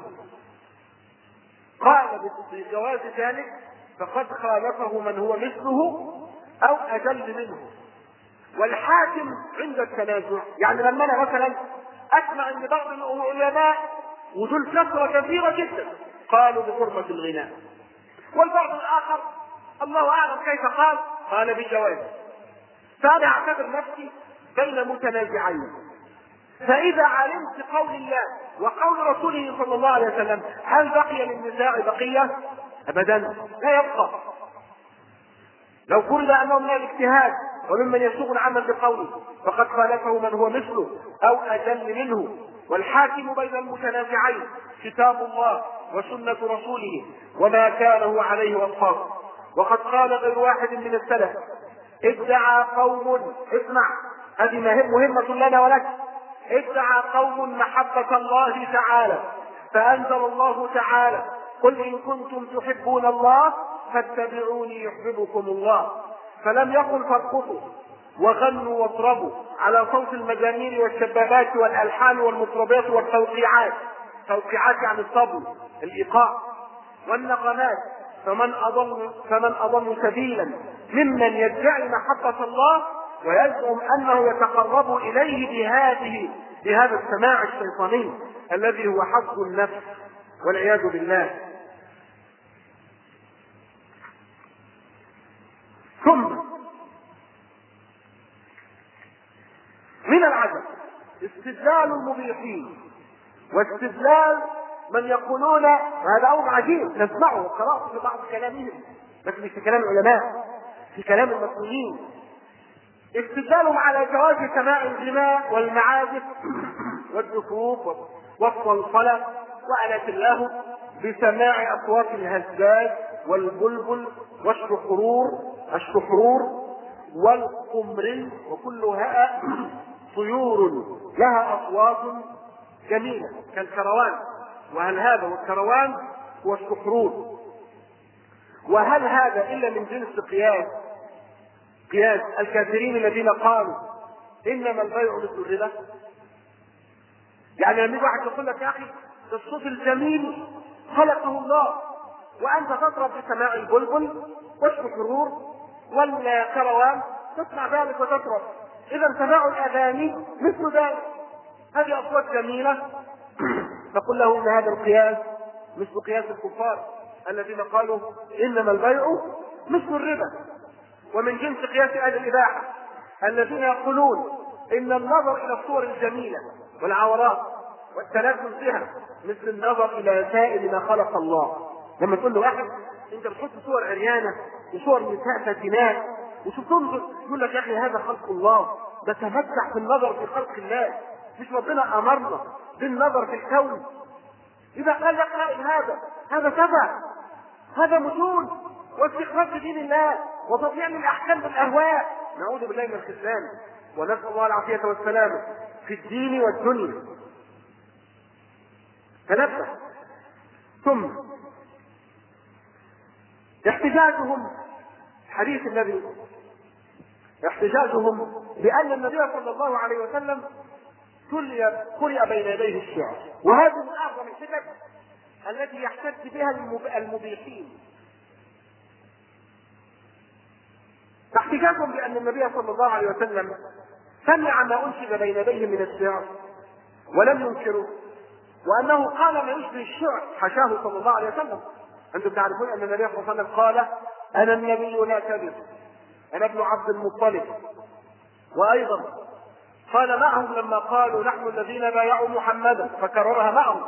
قال بجواز ذلك فقد خالفه من هو مثله أو أجل منه. والحاكم عند التنازع. يعني لما انا مثلا اسمع ان بعض العلماء ودول كثره كثيره جدا قالوا بحرمه الغناء، والبعض الاخر الله اعلم كيف قال قال بجواز، فانا اعتبر نفسي بين متنازعين. فاذا علمت قول الله وقول رسوله صلى الله عليه وسلم هل بقي للنزاع بقيه؟ ابدا لا يبقى. لو فرض انه من الاجتهاد وممن يسوق العمل بقوله فقد خالفه من هو مثله او اجل منه، والحاكم بين المتنازعين كتاب الله وسنه رسوله وما كان هو عليه واصحابه. وقد قال غير واحد من السلف ادعى قوم، اسمع هذه مهمه لنا ولك، ادعى قوم محبه الله تعالى فانزل الله تعالى قل ان كنتم تحبون الله فاتبعوني يحببكم الله، فلم يقل فارقصوا وغنوا واضربوا على صوت المزامير والشبابات والالحان والمطربات والتوقيعات، توقيعات يعني الطبل الايقاع والنغمات، فمن اضل فمن اضل سبيلا ممن يدعي محبه الله ويزعم انه يتقرب اليه بهذه بهذا السماع الشيطاني الذي هو حظ النفس والعياذ بالله. ثم من العجب استدلال المبيحين واستدلال من يقولون، وهذا امر عجيب نسمعه وقرأت في بعض كلامهم بس مش في كلام العلماء، في كلام المسلمين، استدلالهم على جواز سماع الغناء والمعازف والدفوف والصلصلة وآلات اللهو بسماع أصوات الهزاز والبلبل والشحرور الشحرور والقمري، وكلها طيور لها أصوات جميلة كالكروان. وهل هذا والكروان هو الشحرور؟ وهل هذا إلا من جنس قياس قياس الكافرين الذين قالوا إنما البيع مثل الربا؟ يعني لما واحد يقول لك يا أخي الصوت الجميل خلقه الله وأنت تطرب بسماع البلبل والشحرور والكروان تسمع ذلك وتطرب، إذا سماع الأغاني مثل ذلك، هذه أصوات جميلة. فقل له إن هذا القياس مثل قياس الكفار الذين قالوا إنما البيع مثل الربا، ومن جنس قياس أهل الإباحة الذين يقولون إن النظر إلى الصور الجميلة والعورات والتلذذ بها مثل النظر إلى سائر ما خلق الله. لما تقول له واحد أنت بتحط صور عريانة وصور نساء فاتنات وشوف تنظر، يقول لك يا أخي هذا خلق الله، بتمتع في النظر في خلق الله، مش ربنا أمرنا بالنظر في الكون. إذا قال لك قائل هذا هذا تبع، هذا مجون واستخراج دين الله وتضييع للأحكام بالأهواء، نعوذ بالله من الخذلان ونسأل الله العافية والسلامة في الدين والدنيا. تنبه. ثم احتجاجهم حديث النبي، احتجاجهم بأن النبي صلى الله عليه وسلم قرئ بين يديه الشعر، وهذه من أعظم الحجج التي يحتج بها المبيحين. احتجاجهم بأن النبي صلى الله عليه وسلم سمع ما أنشد بين يديه من الشعر ولم ينكره، وأنه قال ما يشبه الشعر حشاه صلى الله عليه وسلم. أنتم تعرفون أن النبي صلى الله عليه وسلم قال أنا النبي لا كذب، أنا ابن عبد المطلب. وأيضا قال معهم لما قالوا نحن الذين بايعوا محمدا فكررها معهم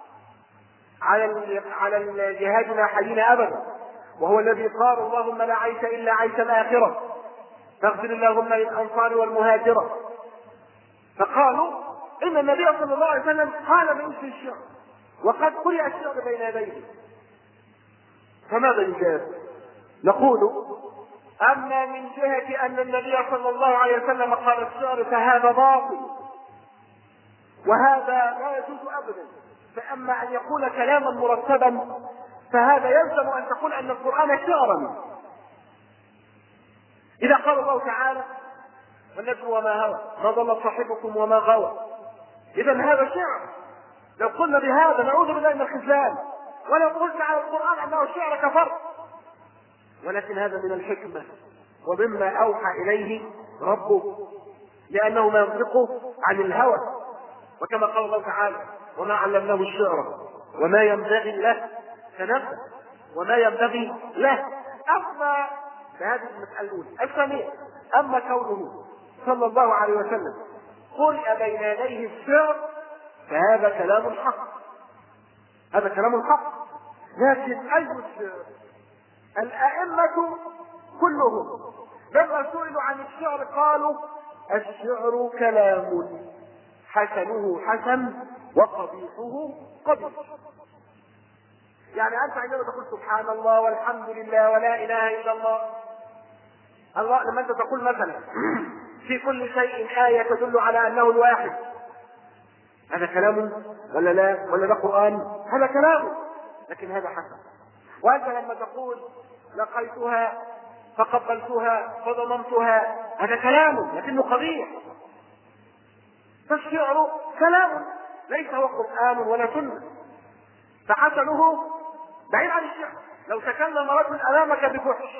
على على الجهاد لا حيينا أبدا، وهو الذي قال اللهم لا عيش إلا عيش الآخرة فاغفر اللهم للأنصار والمهاجرة. فقالوا إن النبي صلى الله عليه وسلم قال بإنس الشعر وقد قرئ الشعر بين يديه، فماذا يجاب؟ نقول أما من جهة أن النبي صلى الله عليه وسلم قال الشعر فهذا باطل وهذا لا يجوز أبدا، فأما أن يقول كلاما مرتبا فهذا يلزم أن تقول أن القرآن شعرا. إذا قال الله تعالى والنجم وما هوى ما ضل صاحبكم وما غوى، إذا هذا شعر. لو قلنا بهذا نعوذ بالله من الخذلان، ولو قلنا على القرآن أنه شعر كفر. ولكن هذا من الحكمة ومما أوحى إليه ربه، لأنه ما ينطق عن الهوى، وكما قال الله تعالى وما علمناه الشعر وما ينبغي له تنبه وما ينبغي له. أما هذه المسألة الأولى. الثانية، أما كونه صلى الله عليه وسلم قرئ بين يديه الشعر فهذا كلام حق، هذا كلام حق. لكن أي الشعر؟ الأئمة كلهم لما سئلوا عن الشعر قالوا الشعر كلام حسنه حسن وقبيحه قبيح. يعني أنت عندما تقول سبحان الله والحمد لله ولا إله إلا الله، الله لما أنت تقول مثلا في كل شيء آية تدل على أنه الواحد، هذا كلام ولا لا؟ ولا ده قرآن؟ هذا كلام، لكن هذا حسن. وأنت لما تقول لقيتها فقبلتها فضممتها، هذا كلام لكنه قبيح. فالشعر كلام ليس هو قرآن ولا سنة، فحسنه بعيد عن الشعر. لو تكلم رجل أمامك بفحش،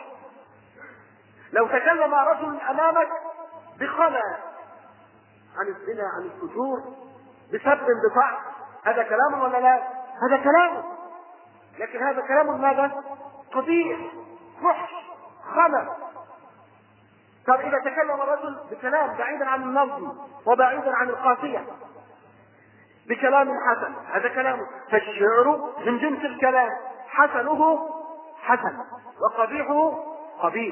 لو تكلم رجل أمامك بخنا عن الزنا عن الفجور بسب بطعن، هذا كلام ولا لا؟ هذا كلام، لكن هذا كلام ماذا؟ قبيح، فحش، خنا. طب إذا تكلم الرجل بكلام بعيدا عن النظم وبعيدا عن القافية بكلام حسن، هذا كلامه. فالشعر من جنس الكلام، حسنه حسن وقبيحه قبيح.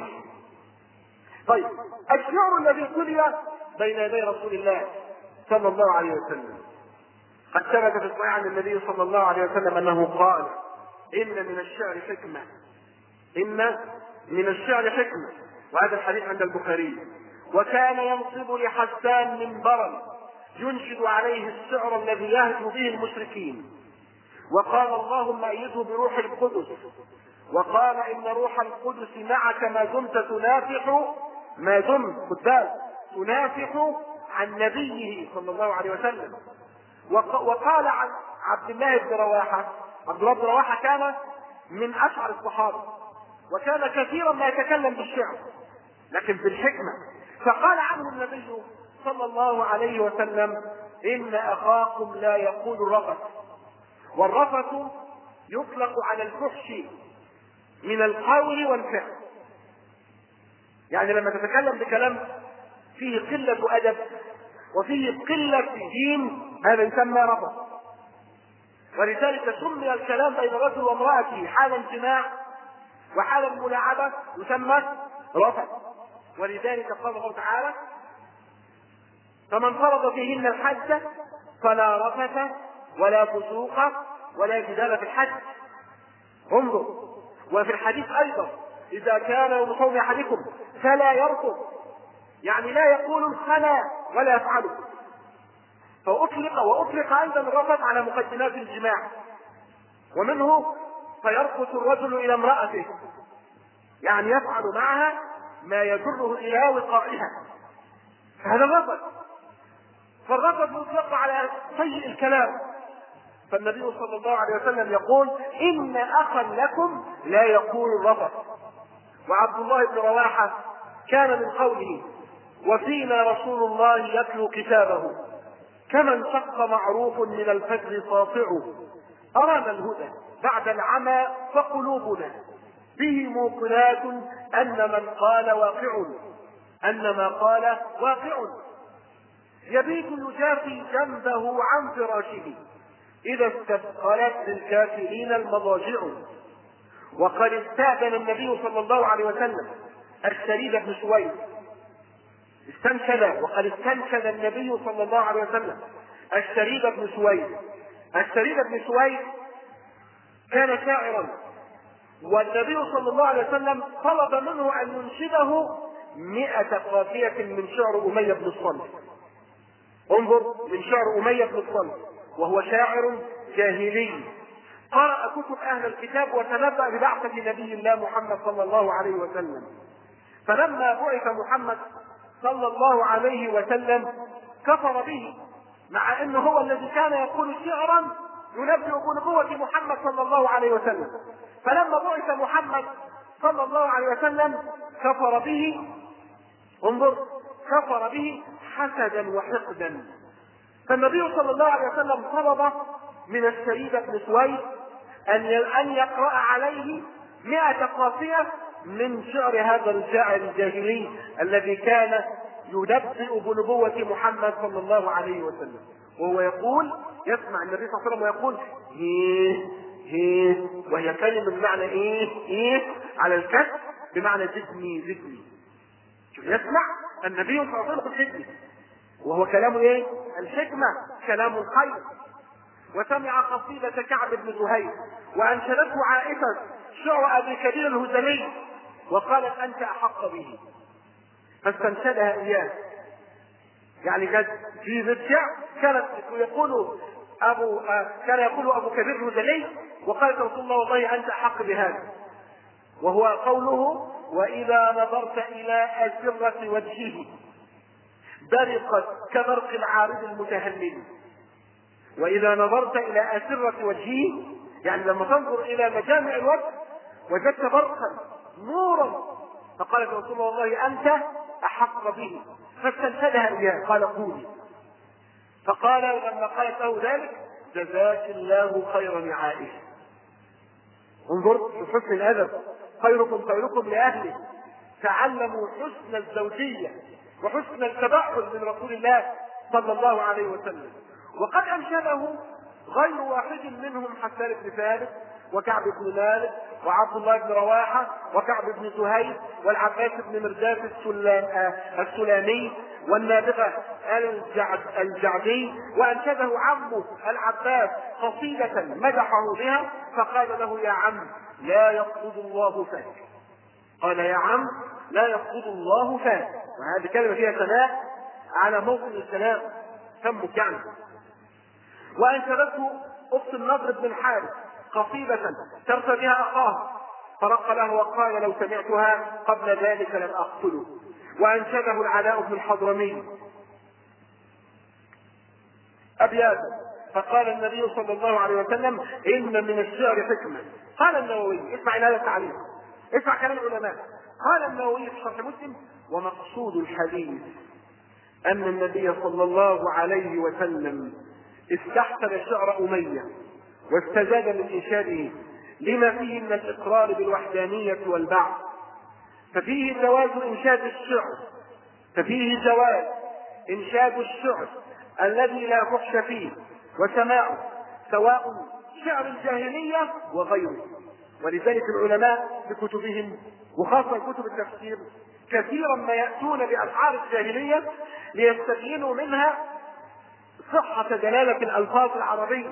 طيب الشعر الذي تلي بين يدي رسول الله صلى الله عليه وسلم قد ثبت في الصحيح عن النبي صلى الله عليه وسلم انه قال ان من الشعر حكمه، ان من الشعر حكمه، وهذا الحديث عند البخاري. وكان ينصب لحسان منبرا ينشد عليه الشعر الذي يهجو به المشركين، وقال اللهم أيده بروح القدس، وقال إن روح القدس معك ما دمت تنافح، ما دمت قدام تنافح عن نبيه صلى الله عليه وسلم. وقال عن عبد الله بن رواحة، عبد الله بن رواحة كان من أشعر الصحابة وكان كثيرا ما يتكلم بالشعر لكن بالحكمة، فقال عنه النبي صلى الله عليه وسلم إن أخاكم لا يقول الرفث، والرفث يطلق على الفحش من القول والفعل. يعني لما تتكلم بكلام فيه قلة أدب وفيه قلة دين هذا يسمى رفث. ولذلك سمي الكلام بين الرجل وامرأته حال الجماع وحال الملاعبة يسمى رفث. ولذلك قال الله تعالى فمن فرض فيهن الحج فلا رفث ولا فسوق ولا جدال في الحج. انظر. وفي الحديث ايضا اذا كان يوم صوم احدكم فلا يرفض، يعني لا يقول الخنا ولا يفعله. فاطلق واطلق ايضا الرفث على مقدمات الجماع، ومنه فيرفث الرجل الى امرأته، يعني يفعل معها ما يجره الى وقائها، هذا الرفث. فالرفث يطلق على سيء الكلام. فالنبي صلى الله عليه وسلم يقول إن أخا لكم لا يقول الرفث. وعبد الله بن رواحة كان من قوله وفينا رسول الله يتلو كتابه كما انشق معروف من الفجر ساطع، أرانا الهدى بعد العمى فقلوبنا به موقنات أن من قال واقع، أن ما قال واقع. يبيت يجافي جنبه عن فراشه إذا استثقلت للكافرين المضاجع. وقد استأذن النبي صلى الله عليه وسلم الشريد بن سويد، استنشد وقد استنشد النبي صلى الله عليه وسلم الشريد بن سويد. الشريد بن سويد كان شاعرا، والنبي صلى الله عليه وسلم طلب منه أن ينشده مئة قافية من شعر أمية بن الصلت. انظر، من شعر أمية بن الصلت، وهو شاعر جاهلي قرأ كتب أهل الكتاب وتنبأ ببعثة نبي الله محمد صلى الله عليه وسلم. فلما بعث محمد صلى الله عليه وسلم كفر به، مع أنه هو الذي كان يقول شعرا ينبئ بنبوة محمد صلى الله عليه وسلم. فلما بعث محمد صلى الله عليه وسلم كفر به. انظر، كفر به حسدا وحقدا. فالنبي صلى الله عليه وسلم طلب من الشريف بن سويد ان ان يقرأ عليه مئة قافية من شعر هذا الشاعر الجاهلي الذي كان ينبئ بنبوة محمد صلى الله عليه وسلم، وهو يقول، يسمع النبي صلى الله عليه وسلم ويقول هيه هيه، وهي كلمة بمعنى ايه ايه على الكسر، بمعنى زدني زدني. يسمع النبي صلى الله عليه وسلم زدني، وهو كلام ايه؟ الحكمة، كلام الخير. وسمع قصيدة كعب بن زهير وانشدته عائشة شعر ابي كبير الهذلي وقالت انت احق به، فاستنشدها اياه. يعني جد في ذي الشعر كانت يقول ابو كان يقول ابو كبير الهذلي وقالت رسول الله والله انت احق بهذا، وهو قوله واذا نظرت الى اسرة وجهه برقت كبرق العارض المتهلل. واذا نظرت الى اسرة وجهه يعني لما تنظر الى مجامع الوجه وجدت برقا نورا، فقالت رسول الله والله انت احق به، فاستنشدها اياه قال قولي. فقال لما قالت له ذلك جزاك الله خيرا يا عائشة. انظر في حسن الادب، خيركم خيركم لاهله. تعلموا حسن الزوجية وحسن التبعل من رسول الله صلى الله عليه وسلم. وقد انشده غير واحد منهم حسان بن ثابت وكعب بن مالك وعبد الله بن رواحة وكعب بن زهير والعباس بن مرداس السلامي والنابغة الجعدي، وانشده عمه العباس قصيدة مدحه بها فقال له يا عم لا يقبض الله فاك. قال يا عم لا يقبض الله فاك، وهذه كلمة فيها ثناء على موطن السلام فمك يعني. وانشدته اخت النضر بن الحارث قصيدة ترثى بها اخاه فرق له وقال لو سمعتها قبل ذلك لم اقتله. وانشده العلاء بن الحضرمي ابياتا فقال النبي صلى الله عليه وسلم ان من الشعر حكمة. قال النووي، اسمع الى هذا التعليق، اسمع كلام العلماء. قال النووي في شرح مسلم ومقصود الحديث ان النبي صلى الله عليه وسلم استحسن شعر أمية واستزاد من إنشاده لما فيه من الإقرار بالوحدانية والبعث، ففيه جواز إنشاد الشعر ففيه جواز إنشاد الشعر الذي لا فحش فيه وسماعه سواء شعر الجاهلية وغيره. ولذلك العلماء بكتبهم وخاصة كتب التفسير كثيرا ما يأتون بأشعار الجاهلية ليستبينوا منها صحة دلالة الألفاظ العربية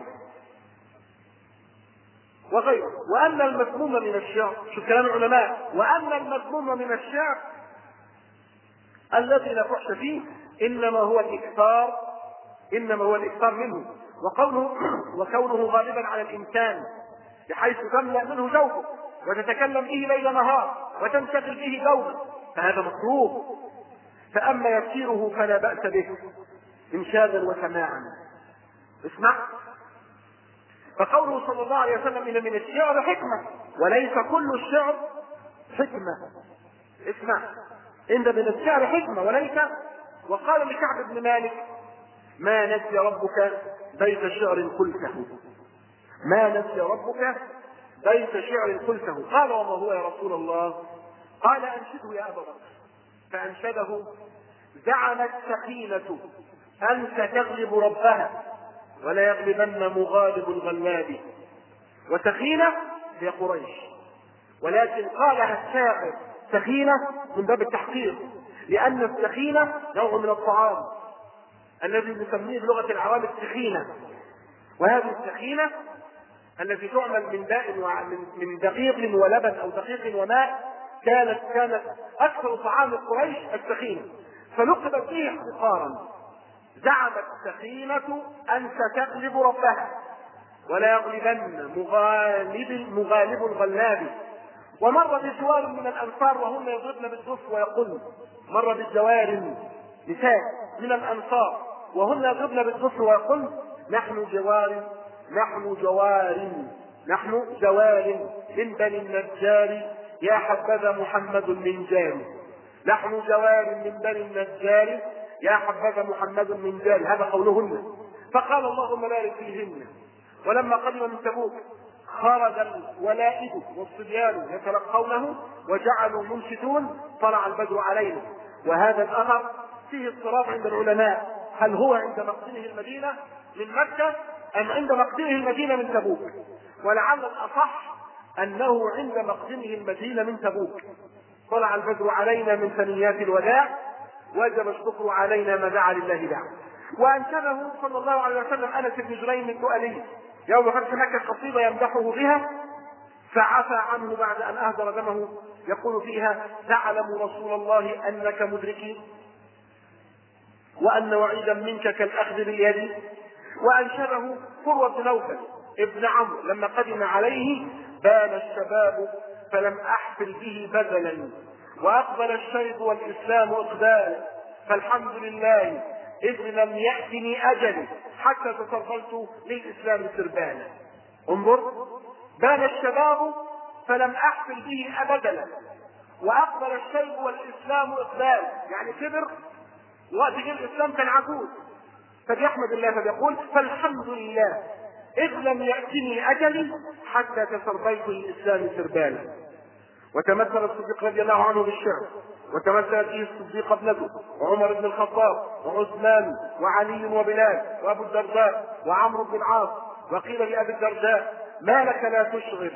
وغيره. وأن المذموم من الشعر، شو كلام العلماء، وأن المذموم من الشعر الذي لا فحش فيه إنما هو الإكثار إنما هو الإكثار منه وقوله وكونه غالبا على الإنسان بحيث تملأ منه جوفه وتتكلم به ليل نهار وتنشغل به دوما، فهذا مكروه. فأما يسيره فلا بأس به إنشادا وسماعا. اسمع، فقوله صلى الله عليه وسلم إن من الشعر حكمة وليس كل الشعر حكمة. اسمع، إن من الشعر حكمة وليس. وقال لكعب بن مالك ما نسي ربك بيت شعر قلته ما نسي ربك بيت شعر قلته. قال وما هو يا رسول الله؟ قال أنشده يا أبا بكر. فأنشده زعمت سكينة أنت تغلب ربها ولا يغلبن مغالب الغلاب. وسخينة هي قريش، ولكن قالها الشاعر سخينة من باب التحقير، لأن السخينة نوع من الطعام الذي نسميه بلغة العرب السخينة، وهذه السخينة التي تعمل من داء من دقيق ولبن أو دقيق وماء كانت كانت أكثر طعام قريش السخينة، فلقبت به احتقارا. زعمت السخينة أن ستغلب ربها ولا يغلبن مغالب مغالب الغلاب. ومر بجوار من الأنصار وهن يضربن بالدف ويقولن، مر بالجوار نساء من الأنصار وهن يضربن بالدف ويقولن نحن جوار نحن جوار نحن جوار من بني النجار يا حبذا محمد من جار. نحن جوار من بني النجار يا حبذا محمد من جار، هذا قولهن. فقال اللهم بارك فيهن. ولما قدم من تبوك خرج الولائد والصبيان يتلقونه وجعلوا منشدون طلع البدر علينا. وهذا الاثر فيه اضطراب عند العلماء، هل هو عند مقدمه المدينه من مكه ام عند مقدمه المدينه من تبوك؟ ولعل الاصح انه عند مقدمه المدينه من تبوك. طلع البدر علينا من ثنيات الوداع وجب الشكر علينا ما دعا لله دعا. وانشده صلى الله عليه وسلم انس بن جريم الدؤلي يوم فتح مكه قصيده يمدحه بها فعفى عنه بعد ان اهدر دمه، يقول فيها: تعلم رسول الله انك مدركي وان وعيدا منك كالاخذ باليد. وانشده قروة بن نوفل ابن عمرو لما قدم عليه: بان الشباب فلم احفل به بذلا واقبل الشيب والاسلام اقبالا فالحمد لله اذ لم ياتني اجلي حتى تصرفت للاسلام سربانا. انظر، بان الشباب فلم احفل به ابدا واقبل الشيب والاسلام اقبالا، يعني كبر وقت جه الاسلام كان عجوز، فبيحمد الله فبيقول: فالحمد لله اذ لم ياتني اجلي حتى تسربيت للاسلام سربالا. وتمثل الصديق رضي الله عنه بالشعر، وتمثل فيه الصديق ابنته وعمر بن الخطاب وعثمان وعلي وبلال وابو الدرداء وعمرو بن العاص. وقيل لابي الدرداء: ما لك لا تشعر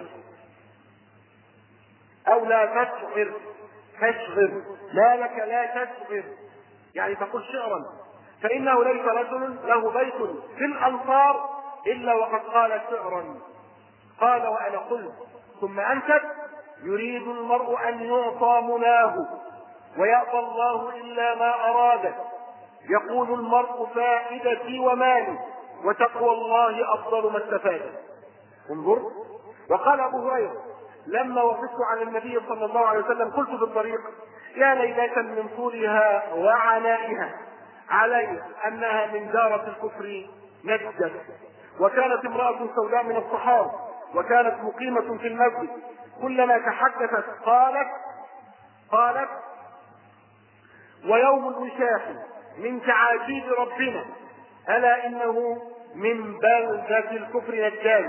او لا تشعر تشعر ما لك لا تشعر، يعني تقول شعرا، فانه ليس رجل له بيت في الانصار الا وقد قال شعرا. قال: وانا قلت ثم انكت: يريد المرء ان يعطى مناه ويأبى الله الا ما اراد، يقول المرء فائدتي ومالي وتقوى الله افضل ما استفاد. انظر. وقال ابو هريره لما وقفت على النبي صلى الله عليه وسلم قلت في الطريق: يا ليلة من طولها وعنائها علي انها من دارة الكفر نجدت. وكانت امرأة سوداء من الصحابة وكانت مقيمة في المسجد، كلما تحدثت قالت قالت ويوم الوشاح من تعاجيب ربنا الا انه من بلدة الكفر نجانا.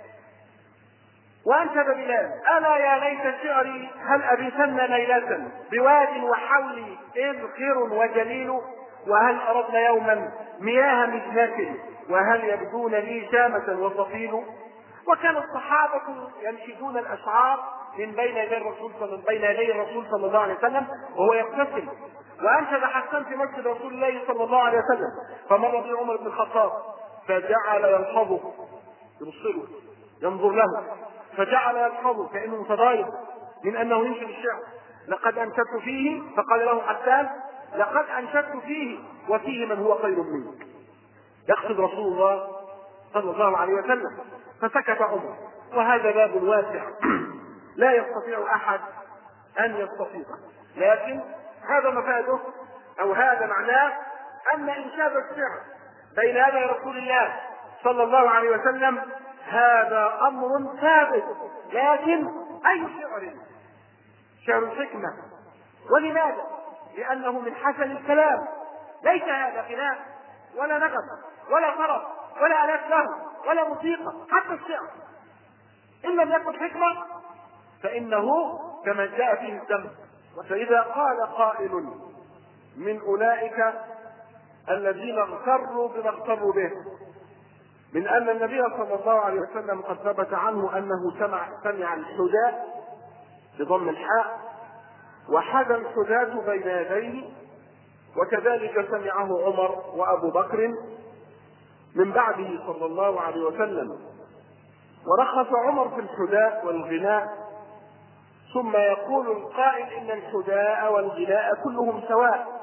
وانشد بلال: الا يا ليت شعري هل ابيتن ليلة بواد وحولي اذخر وجليل، وهل اردنا يوما مياه مجنة وهل يبدون لي شامة وصفيل. وكان الصحابة ينشدون الاشعار من بين يدي الرسول صلى بين يدي الرسول صلى الله عليه وسلم وهو يبتسم. وانشد حسان في مسجد رسول الله صلى الله عليه وسلم فمر به عمر بن الخطاب فجعل يلحظه يبصره ينظر له فجعل يلحظه كانه متضايق من انه ينشد الشعر: لقد انشدت فيه، فقال له حسان: لقد انشدت فيه وفيه من هو خير منك، يقصد رسول الله صلى الله عليه وسلم. فسكت عمر. وهذا باب واسع لا يستطيع احد ان يستفيضه، لكن هذا مفاده او هذا معناه ان انشاد الشعر بين يدي رسول الله صلى الله عليه وسلم هذا امر ثابت. لكن اي شعر؟ شعر الحكمه. ولماذا؟ لانه من حسن الكلام، ليس هذا غناء ولا نغم ولا طرب ولا آلات له ولا موسيقى. حتى الشعر ان لم يكن حكمه فانه كما جاء فيه الذم. فاذا قال قائل من اولئك الذين اغتروا بما اغتروا به من ان النبي صلى الله عليه وسلم قد ثبت عنه انه سمع سمع الحداء بضم الحاء وحدا الحداة بين يديه، وكذلك سمعه عمر وابو بكر من بعده صلى الله عليه وسلم، ورخص عمر في الحداء والغناء، ثم يقول القائل ان الحداء والغناء كلهم سواء.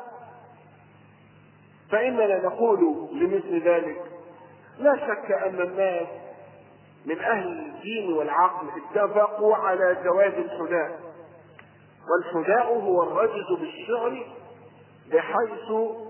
فاننا نقول لمثل ذلك: لا شك ان الناس من اهل الدين والعقل اتفقوا على جواز الحداء، والحداء هو الرجز بالشعر بحيث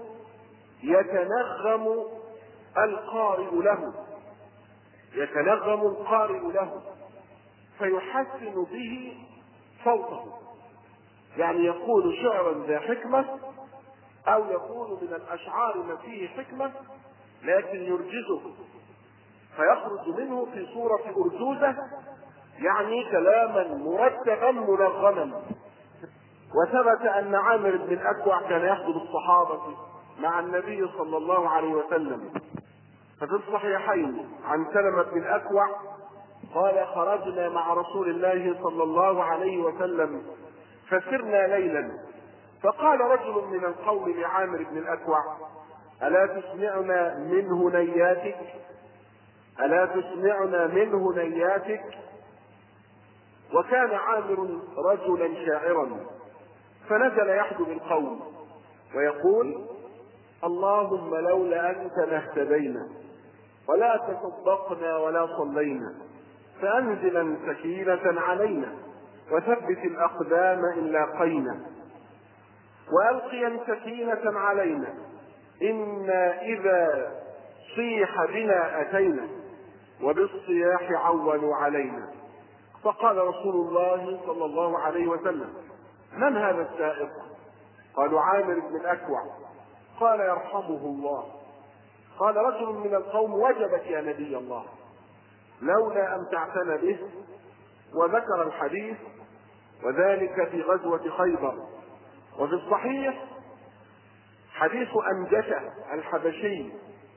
يتنغم القارئ له يتنغم القارئ له فيحسن به صوته، يعني يقول شعرا ذا حكمة أو يقول من الأشعار ما فيه حكمة لكن يرجزه فيخرج منه في صورة أرجوزة، يعني كلاما مرتبا منغما. وثبت أن عامر بن الأكوع كان يحضر الصحابة مع النبي صلى الله عليه وسلم، ففي الصحيحين عن سلمة بن الأكوع قال خرجنا مع رسول الله صلى الله عليه وسلم فسرنا ليلا، فقال رجل من القوم لعامر بن الأكوع ألا تسمعنا من هنياتك ألا تسمعنا من هنياتك وكان عامر رجلا شاعرا، فنزل يحدو بالقوم ويقول اللهم لولا أنت ما اهتدينا ولا تصدقنا ولا صلينا، فأنزلا سكينة علينا وثبت الأقدام إن لاقينا، وألقيا سكينة علينا إنا إذا صيح بنا أتينا وبالصياح عولوا علينا. فقال رسول الله صلى الله عليه وسلم من هذا السائق؟ قالوا عامر بن الأكوع. قال يرحمه الله. قال رجل من القوم وجبت يا نبي الله لولا أمتعتنا به، وذكر الحديث وذلك في غزوة خيبر. وفي الصحيح حديث أنجشة الحبشي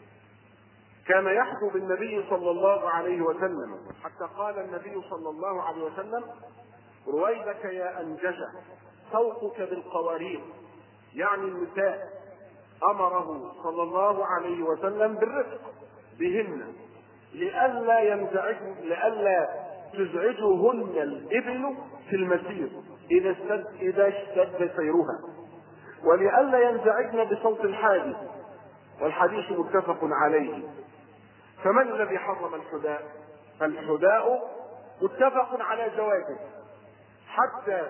كان يحدو بالنبي صلى الله عليه وسلم حتى قال النبي صلى الله عليه وسلم رويدك يا أنجشة فوقك بالقوارير، يعني النساء، أمره صلى الله عليه وسلم بالرفق بهن لئلا ينزعجن لئلا تزعجهن الإبل في المسير إذا اشتد إذا اشتد سيرها، ولئلا ينزعجن بصوت الحادث، والحديث متفق عليه. فمن الذي حرم الحداء؟ فالحداء متفق على جوازه، حتى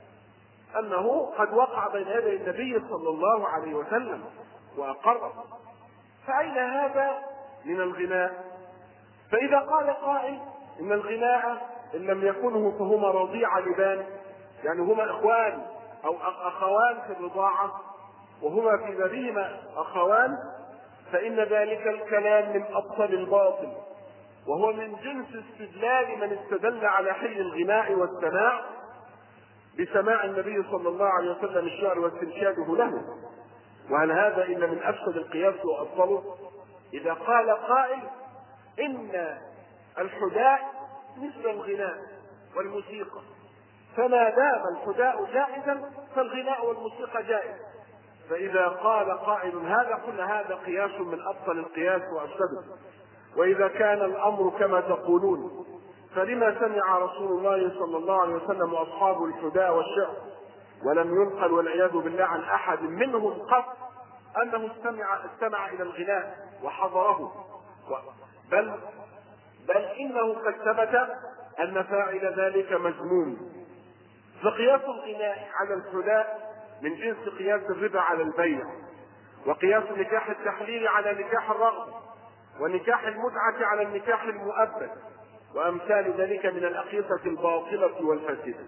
أنه قد وقع بين يدي النبي صلى الله عليه وسلم وأقر. فأين هذا من الغناء؟ فإذا قال قائل إن الغناء إن لم يكنه فهما رضيع لبان، يعني هما إخوان أو أخوان في الرضاعة وهما في بابهما أخوان، فإن ذلك الكلام من أبطل الباطل، وهو من جنس استدلال من استدل على حل الغناء والسماع بسماع النبي صلى الله عليه وسلم الشعر واستنشاده له. وهل هذا إلا من أفسد القياس وأبطله؟ إذا قال قائل إن الحداء مثل الغناء والموسيقى، فما دام الحداء جائزا فالغناء والموسيقى جائز. فإذا قال قائل هذا قلنا هذا قياس من أبطل القياس وأفسده. وإذا كان الأمر كما تقولون فلما سمع رسول الله صلى الله عليه وسلم وأصحابه الحداء والشعر ولم ينقل والعياذ بالله عن أحد منهم قط أنه استمع, استمع إلى الغناء وحضره، بل بل إنه قد ثبت أن فاعل ذلك مذموم. فقياس الغناء على الحداء من جنس قياس الربا على البيع، وقياس نكاح التحليل على نكاح الرغبة، ونكاح المتعة على النكاح المؤبد، وأمثال ذلك من الأقيسة الباطلة والفاسدة.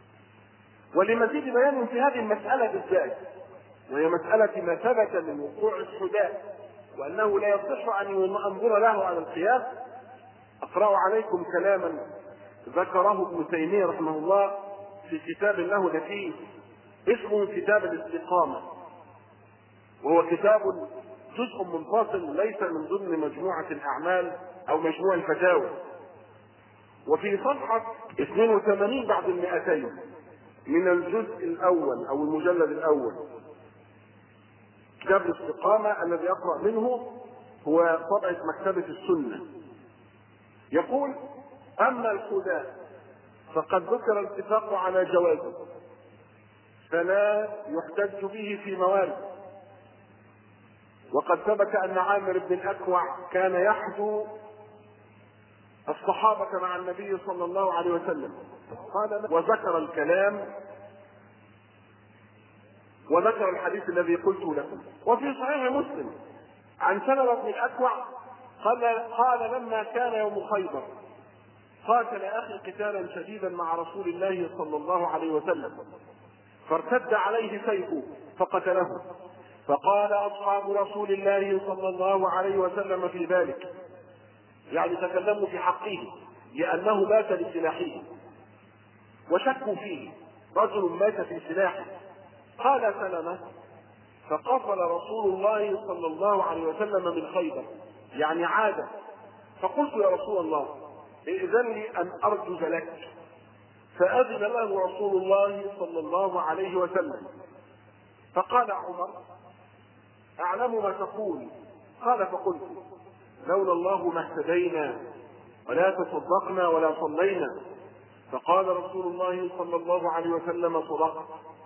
ولمزيد بيان في هذه المسألة بالذات، وهي مسألة ما ثبت من وقوع الحداء وأنه لا يصح أن ينظر له على القياس، أقرأ عليكم كلاما ذكره ابن تيمية رحمه الله في كتاب له نفيس اسمه كتاب الاستقامة، وهو كتاب جزء منفصل ليس من ضمن مجموعة الأعمال أو مجموع الفتاوى. وفي صفحة اثنين وثمانين بعد المئتين من الجزء الأول أو المجلد الأول كتاب الاستقامة الذي أقرأ منه هو طبعة مكتبة السنة، يقول أما الحداء فقد ذكر الاتفاق على جوازه فلا يحتج به في موارد. وقد ثبت أن عامر بن الأكوع كان يحدو الصحابة مع النبي صلى الله عليه وسلم. قال وذكر الكلام وذكر الحديث الذي قلته لكم. وفي صحيح مسلم عن سلمة بن الأكوع قال قال لما كان يوم خيبر قاتل أخي قتالا شديدا مع رسول الله صلى الله عليه وسلم، فارتد عليه سيفه فقتله. فقال أصحاب رسول الله صلى الله عليه وسلم في ذلك، يعني تكلموا في حقه لأنه مات بسلاحه وشكوا فيه، رجل مات في سلاحه. قال سلمة: فقفل رسول الله صلى الله عليه وسلم من خيبر، يعني عاد. فقلت: يا رسول الله ائذن لي أن أرجز لك. فأذن له رسول الله صلى الله عليه وسلم. فقال عمر: أعلم ما تقول. قال: فقلت: لولا الله ما اهتدينا ولا تصدقنا ولا صلينا. فقال رسول الله صلى الله عليه وسلم: صدقت.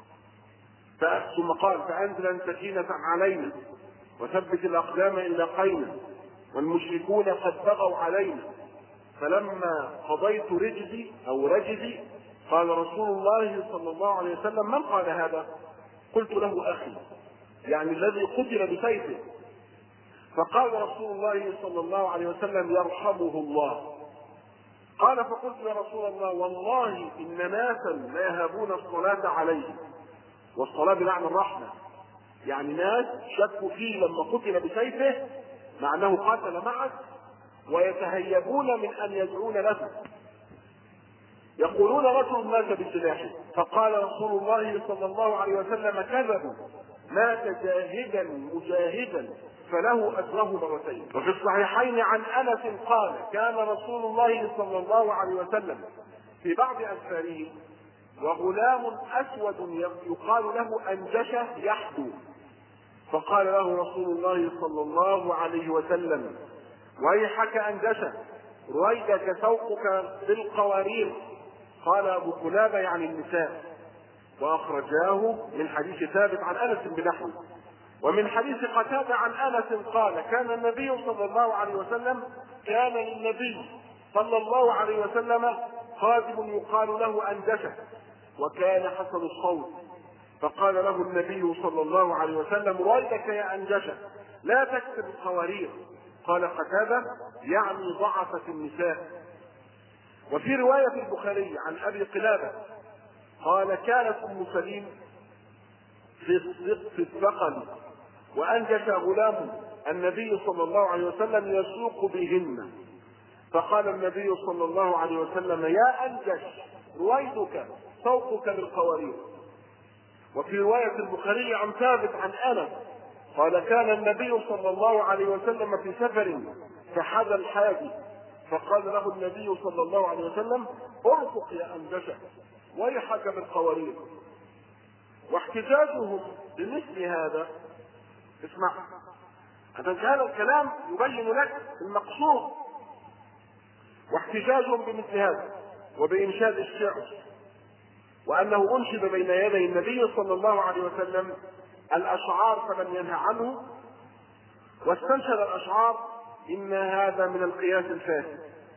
ثم قال: فأنزل سكينة علينا وثبت الأقدام إن لقينا والمشركون قد بغوا علينا. فلما قضيت رجزي أو رجزي قال رسول الله صلى الله عليه وسلم: من قال هذا؟ قلت: له أخي، يعني الذي قتل بسيفه. فقال رسول الله صلى الله عليه وسلم: يرحمه الله. قال: فقلت: يا رسول الله والله إن ناسا لا يهابون الصلاة عليه، والصلاة بمعنى الرحمة، يعني ناس شكوا فيه لما قتل بسيفه مع أنه قاتل معك، ويتهيبون من أن يدعون له، يقولون رجل مات بسلاحه. فقال رسول الله صلى الله عليه وسلم: كذبوا، مات جاهدا مجاهدا فله أجره مرتين. وفي الصحيحين عن أنس قال: كان رسول الله صلى الله عليه وسلم في بعض أسفاره وغلام أسود يقال له أنجشة يحدو، فقال له رسول الله صلى الله عليه وسلم: ويحك أنجشة، رويدك سوقك بالقوارير. قال أبو قلابة يعني النساء. وأخرجاه من حديث ثابت عن أنس بنحوه. ومن حديث قتادة عن أنس قال: كان النبي صلى الله عليه وسلم كان للنبي صلى الله عليه وسلم خادم يقال له أنجشة وكان حسن الصوت، فقال له النبي صلى الله عليه وسلم: رويدك يا أنجشة لا تكسب القوارير. قال قتادة: يعني ضعفت النساء. وفي رواية البخاري عن أبي قلابة قال: كانت أم سليم في الثقل وأنجش غلام النبي صلى الله عليه وسلم يسوق بهن. فقال النبي صلى الله عليه وسلم: يا أنجش رويدك سوقك بالقوارير. وفي رواية البخاري عن ثابت عن أنس قال: كان النبي صلى الله عليه وسلم في سفر فحذى الحادي، فقال له النبي صلى الله عليه وسلم: ارفق يا أنجشة ويحك بالقوارير. واحتجاجهم بمثل هذا، اسمع، عشان هذا الكلام يبين لك المقصود. واحتجاجهم بمثل هذا وبإنشاد الشعر، وأنه أنشد بين يدي النبي صلى الله عليه وسلم الأشعار فلم ينهى عنه، واستنشد الأشعار إن هذا من القياس الفاسد.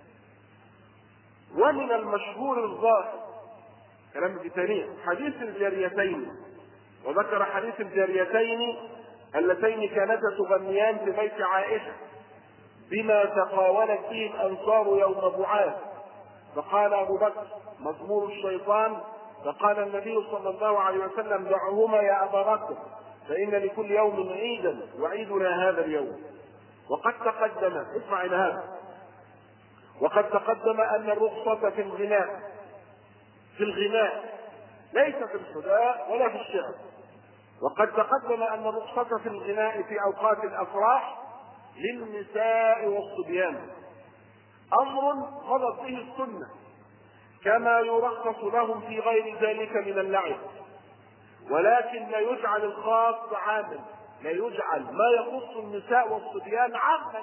ومن المشهور الظاهر كلام ابن تيمية حديث الجاريتين، وذكر حديث الجاريتين اللتين كانتا تغنيان في بيت عائشة بما تقاولت به الأنصار يوم بعاث. فقال أبو بكر: مزمور الشيطان. فقال النبي صلى الله عليه وسلم: دعهما يا أبا بكر فإن لكل يوم عيدا وعيدنا هذا اليوم. وقد تقدم، اسمع إلى هذا، وقد تقدم أن الرخصة في الغناء في الغناء ليس في الحداء ولا في الشعر. وقد تقدم أن الرخصة في الغناء في أوقات الأفراح للنساء والصبيان أمر مضت به السنة، كما يرخص لهم في غير ذلك من اللعب، ولكن لا يجعل الخاص عاما، لا يجعل ما يخص النساء والصبيان عاما.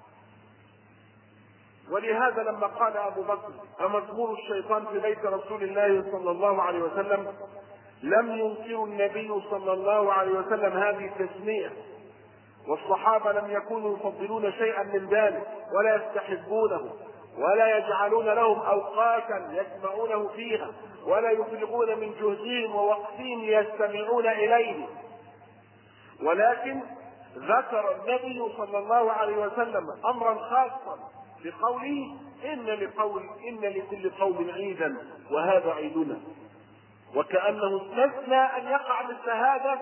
ولهذا لما قال أبو بكر: أمزمور الشيطان في بيت رسول الله صلى الله عليه وسلم، لم ينكر النبي صلى الله عليه وسلم هذه التسمية، والصحابة لم يكونوا يفضلون شيئا من ذلك ولا يستحبونه ولا يجعلون لهم أوقاتا يسمعونه فيها ولا يفرغون من جهدهم ووقتهم يستمعون إليه. ولكن ذكر النبي صلى الله عليه وسلم أمرا خاصا بقوله: إن لقول إن لكل قوم عيدا وهذا عيدنا. وكأنه استثنى أن يقع مثل هذا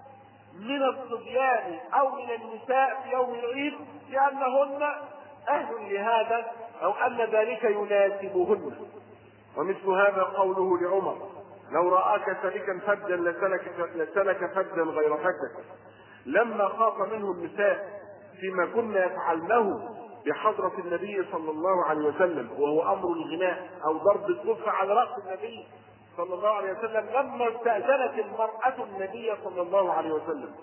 من الصبيان أو من النساء في يوم العيد لأنهن أهل لهذا أو أن ذلك يناسبهن. ومثل هذا قوله لعمر: لو رآك سالكا فجا لسلك, لسلك فجا غير فجك، لما خاف منه النساء فيما كنا يفعلنه بحضرة النبي صلى الله عليه وسلم، وهو أمر الغناء أو ضرب الدف على رأس النبي صلى الله عليه وسلم لما استأذنت المرأة النبي صلى الله عليه وسلم.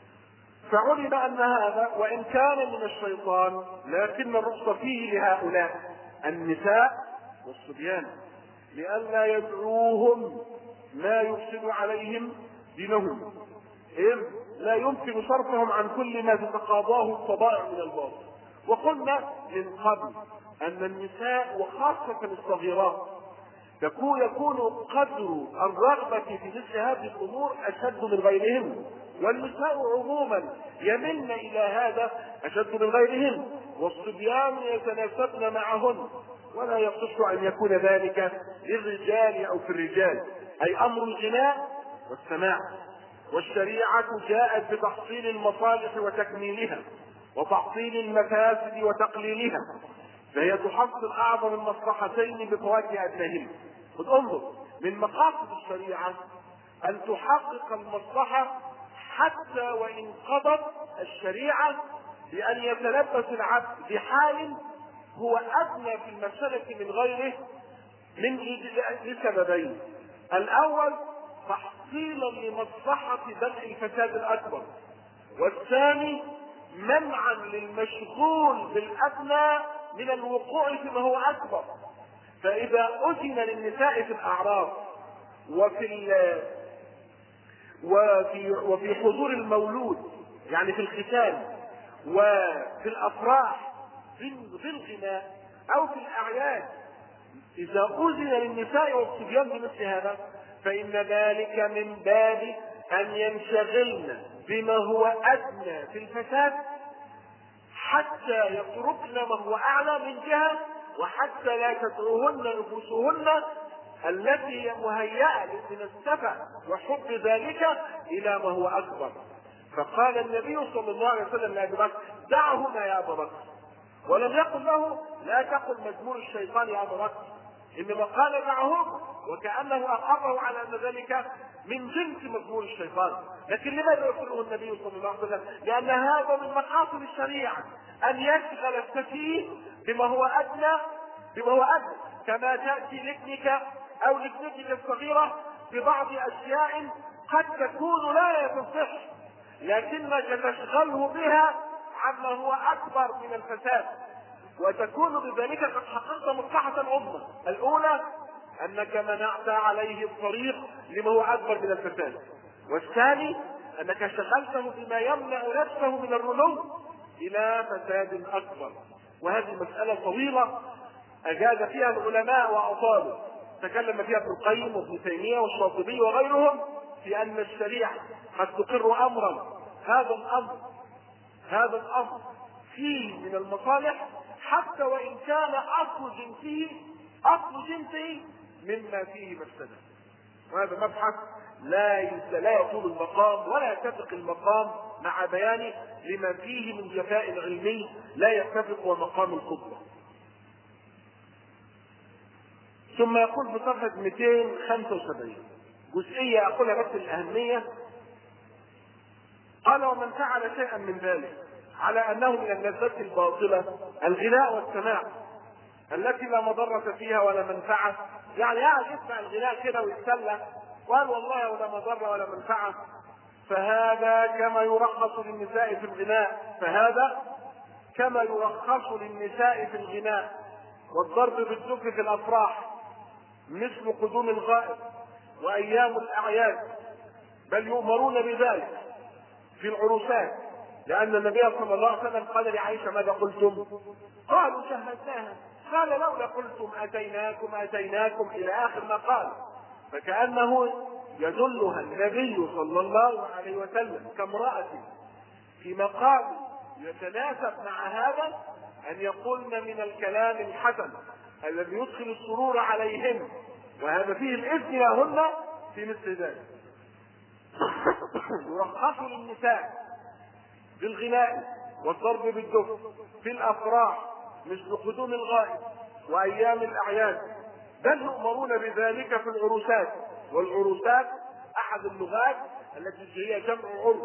فعلم أن هذا وإن كان من الشيطان لكن الرخصة فيه لهؤلاء النساء والصبيان لئلا يدعوهم ما يفسد عليهم دينهم، إذ لا يمكن صرفهم عن كل ما تتقاضاه الطبائع من الباطل. وقلنا من قبل أن النساء وخاصة الصغيرات يكون يكون قدر الرغبة في مثل هذه الأمور أشد من غيرهم، والنساء عموما يملن إلى هذا أشد من غيرهم، والصبيان يتناسبن معهن، ولا يصح أن يكون ذلك للرجال أو في الرجال، أي أمر الغناء والسماع. والشريعة جاءت بتحصيل المصالح وتكميلها وتحصيل المفاسد وتقليلها، فهي تحصل أعظم المصلحتين بفواكه أدناهما. خذ انظر، من مقاصد الشريعة أن تحقق المصلحة حتى وإن قضت الشريعة بأن يتلبس العبد بحال هو أدنى في المسألة من غيره من لسببين: الأول تحصيلا لمصلحة دفع الفساد الأكبر، والثاني منعا للمشغول بالأدنى من الوقوع فيما هو أكبر. فإذا أذن للنساء في الأعراض وفي وفي وفي حضور المولود، يعني في الختان وفي الأفراح في الغناء أو في الأعياد، إذا أذن للنساء والصبيان بمثل هذا فإن ذلك من باب أن ينشغلن بما هو أدنى في الفساد حتى يتركن ما هو أعلى من جهة، وحتى لا تدعوهن نفوسهن التي هي مهيئة من السفة وحب ذلك إلى ما هو أكبر. فقال النبي صلى الله عليه وسلم لأبي بكر: دعهما يا أبا بكر، ولم يقل له لا تقل مزمور الشيطان يا أبا بكر، إنما قال دعهما، وكأنه أقره على أن ذلك من جنس مزمور الشيطان. لكن لماذا يقوله النبي صلى الله عليه وسلم؟ لأن هذا من مقاصد الشريعة، أن يشغل السفيه بما هو أدنى بما هو أدنى كما تأتي لابنك أو لابنتك الصغيرة ببعض أشياء قد تكون لا تصح، لكنك تشغله بها عما هو أكبر من الفساد، وتكون بذلك قد حققت مصلحة عظمى. الأولى أنك منعت عليه الطريق لما هو أكبر من الفساد، والثاني أنك شغلته بما يمنع نفسه من الرنو إلى فساد أكبر. وهذه مسألة طويلة أجاد فيها العلماء وأطالوا، تكلم فيها ابن القيم وابن تيمية والشاطبي وغيرهم في أن الشريعة قد تقر أمرا هذا الأمر هذا الأمر فيه من المصالح حتى وإن كان أصل جنسه أصل جنسه مما فيه مفسدة. وهذا مبحث لا لا يطول المقام ولا يتفق المقام مع بيان لما فيه من جفاء علمي لا يتفق ومقام الخطبة. ثم يقول في صفحة مئتين وخمسة وسبعين جزئية أقولها بس الأهمية، قال: ومن فعل شيئا من ذلك على أنه من اللذات الباطلة الغناء والسماع التي لا مضرة فيها ولا منفعة، يعني قاعد يسمع الغناء كده ويتسلى وقال والله ولا مضرة ولا منفعة، فهذا كما يرخص للنساء في الغناء فهذا كما يرخص للنساء في الغناء والضرب بالدف في الأفراح مثل قدوم الغائب وأيام الأعياد، بل يؤمرون بذلك في العروسات، لأن النبي صلى الله عليه وسلم قال لعائشة: ماذا قلتم؟ قالوا: شهدناها. قال: لولا قلتم أتيناكم أتيناكم إلى آخر ما قال. فكأنه يدلها النبي صلى الله عليه وسلم كامرأة في مقام يتناسب مع هذا أن يقولن من الكلام الحسن الذي يدخل السرور عليهن، وهذا فيه الإذن لهن في مثل ذلك. يرخص للنساء بالغناء والضرب بالدف في الافراح مثل قدوم الغائب وايام الاعياد، بل يؤمرون بذلك في العروسات، والعروسات احد اللغات التي هي جمع عرس،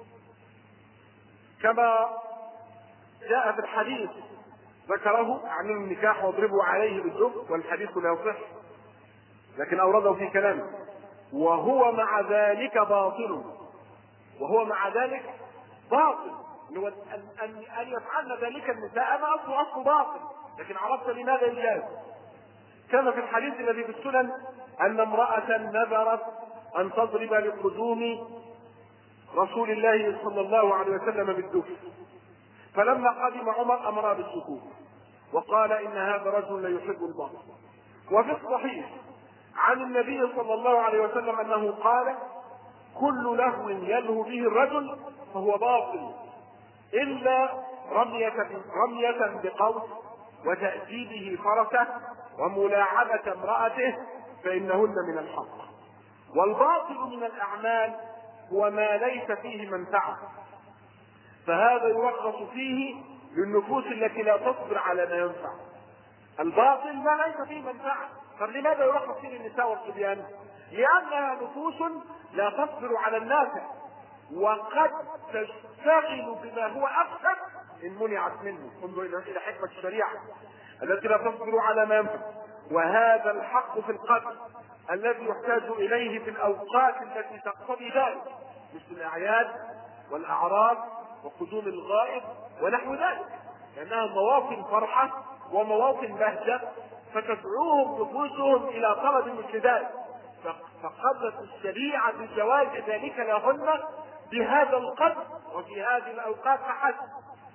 كما جاء في الحديث ذكره عن النكاح واضربوا عليه بالدف، والحديث لا يصح لكن اورده في كلامه، وهو مع ذلك باطل، وهو مع ذلك باطل ان ان ان يفعلن ذلك النساء ما اصله اصله باطل، لكن عرفت لماذا يجاز. كان في الحديث الذي في السنن ان امرأة نذرت ان تضرب لقدوم رسول الله صلى الله عليه وسلم بالدف، فلما قدم عمر امرها بالسكوت وقال ان هذا رجل لا يحب الباطل. وفي الصحيح عن النبي صلى الله عليه وسلم انه قال كل لهو يلهو به الرجل فهو باطل الا رمية رمية بقوس وتأديبه فرسه وملاعبة امرأته فإنهن من الحق. والباطل من الأعمال هو ما ليس فيه منفعة، فهذا يرخص فيه للنفوس التي لا تصبر على ما ينفع. الباطل ما ليس فيه منفعة، فلماذا يرخص فيه للنساء والصبيان؟ لأنها نفوس لا تصبر على النافع، وقد تشتغل بما هو أفسد إن منعت منه. انظر إلى حكمة الشريعة التي لا تصبر على ما ينفع. وهذا الحق في القدر الذي يحتاج إليه في الأوقات التي تقتضي ذلك، مثل الأعياد والأعراض وقدوم الغائب ونحو ذلك، لأنها مواطن فرحة ومواطن بهجة، فتدعوهم نفوسهم إلى طلب مثل ذلك، فقدرت الشريعة بجواز ذلك لهن بهذا القدر وفي هذه الأوقات فحسب.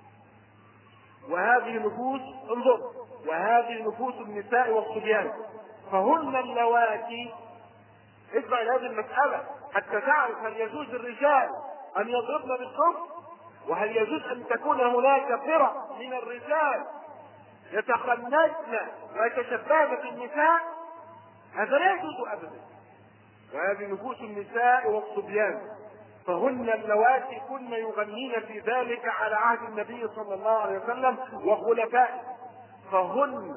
وهذه نفوس انظر وهذه نفوس النساء والصبيان فهن اللواتي. اسمع هذه المسألة حتى تعرف هل يجوز الرجال أن يضربن بالصف، وهل يجوز أن تكون هناك فرق من الرجال يتخنثن ويتشبهن بالنساء. هذا لا يجوز أبدا. وهذه نفوس النساء والصبيان فهن اللواتي كن يغنين في ذلك على عهد النبي صلى الله عليه وسلم وخلفائه. فهن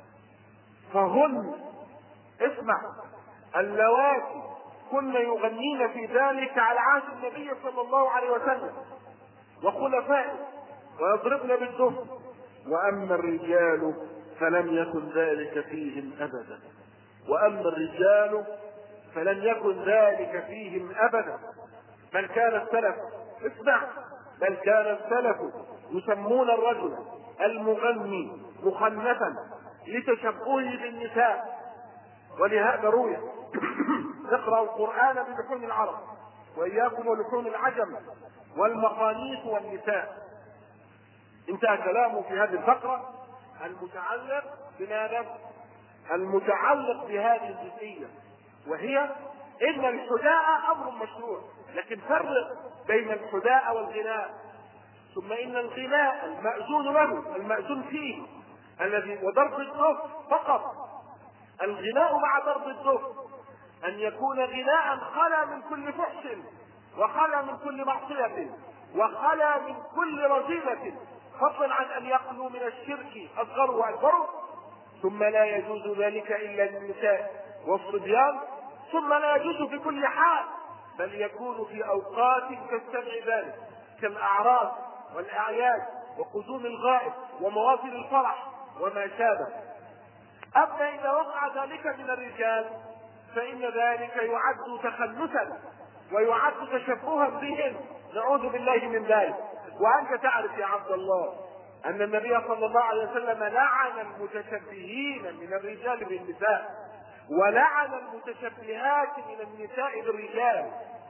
فهن اسمع اللواتي كن يغنين في ذلك على عهد النبي صلى الله عليه وسلم وخلفائه ويضربن بالدف. واما الرجال فلم يكن ذلك فيهم ابدا واما الرجال فلم يكن ذلك فيهم ابدا بل كان السلف اسمع بل كان السلف يسمون الرجل المغني مخنثا لتشبهه بالنساء. ولهذا روي اقرأوا القرآن بلحون العرب وإياكم ولحون العجم والمخانيث والنساء. انتهى كلامه في هذه الفقرة المتعلق بماذا؟ المتعلق بهذه الجزئية، وهي ان الحداء امر مشروع، لكن فرق بين الحداء والغناء. ثم ان الغناء المأذون له المأذون فيه الذي وضرب الدف فقط. الغناء مع ضرب الدف ان يكون غناء خلا من كل فحش وخلا من كل معصية وخلا من كل رذيلة، فضلا عن ان يخلو من الشرك اصغر واكبر. ثم لا يجوز ذلك الا للنساء والصبيان، ثم لا يجوز في كل حال، بل يكون في اوقات تستدعي ذلك كالاعراض والاعياد وقدوم الغائب ومواطن الفرح وما شابه. اما اذا وقع ذلك من الرجال فان ذلك يعد تخنثا ويعد تشبها بهم، نعوذ بالله من ذلك. وانت تعرف يا عبد الله ان النبي صلى الله عليه وسلم لعن المتشبهين من الرجال بالنساء ولعن المتشبهات من النساء بالرجال.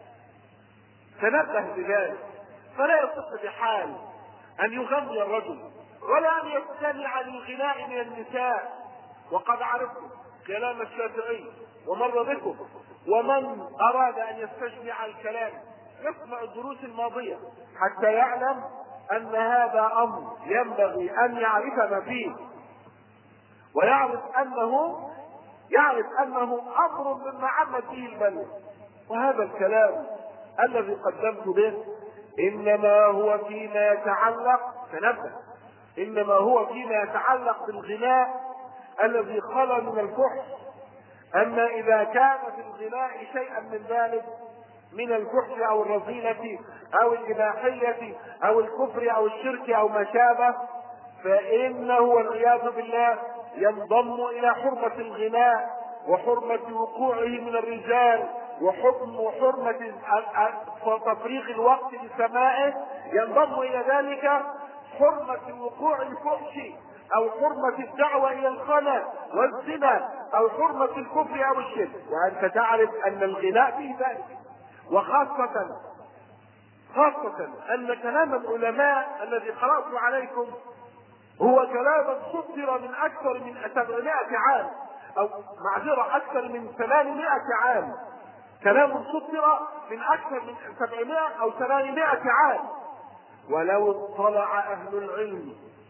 تنبه بذلك. فلا يصح بحال ان يغني الرجل ولا ان يستمع للغناء من النساء. وقد عرفتم كلام الشافعي ومر بكم، ومن اراد ان يستجمع الكلام يسمع الدروس الماضية حتى يعلم ان هذا امر ينبغي ان يعرف ما فيه، ويعرف انه يعرف انه امر مما عمت به البلوى. وهذا الكلام الذي قدمت به انما هو فيما يتعلق، تنبه، انما هو فيما يتعلق بالغناء الذي خلا من الفحش. اما اذا كان في الغناء شيئا من ذلك من الفحش او الرذيلة او الاباحية او الكفر او الشرك او ما شابه، فانه والعياذ بالله ينضم الى حرمة الغناء وحرمة وقوعه من الرجال وحكم وحرمة تفريغ الوقت لسماعه، ينضم الى ذلك حرمة وقوع الفحش او حرمة الدعوة الى الخنا والزنا او حرمة الكفر او الشرك. وانت تعرف ان الغناء فيه ذلك، وخاصة خاصة ان كلام العلماء الذي قرأت عليكم هو كلام صدر من اكثر من سبعمائة عام، او معذرة اكثر من ثمانمائة عام، كلام صدر من اكثر من سبعمائة او ثمانمائة عام. ولو اطلع اهل العلم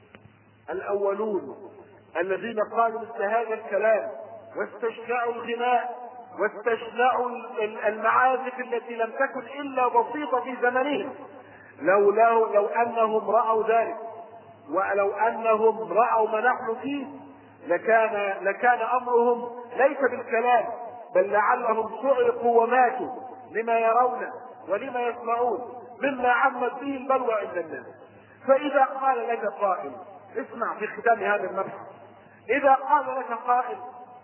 الاولون الذين قالوا مثل هذا الكلام واستشنعوا الغناء واستشنعوا المعازف التي لم تكن الا بسيطة في زمنهم، لو, لو, لو انهم رأوا ذلك ولو انهم رأوا ما نحن فيه لكان, لكان امرهم ليس بالكلام، بل لعلهم صعقوا وماتوا لما يرون ولما يسمعون مما عمت به البلوى عند الناس. فاذا قال لك قائل، اسمع في ختام هذا المبحث، اذا قال لك قائل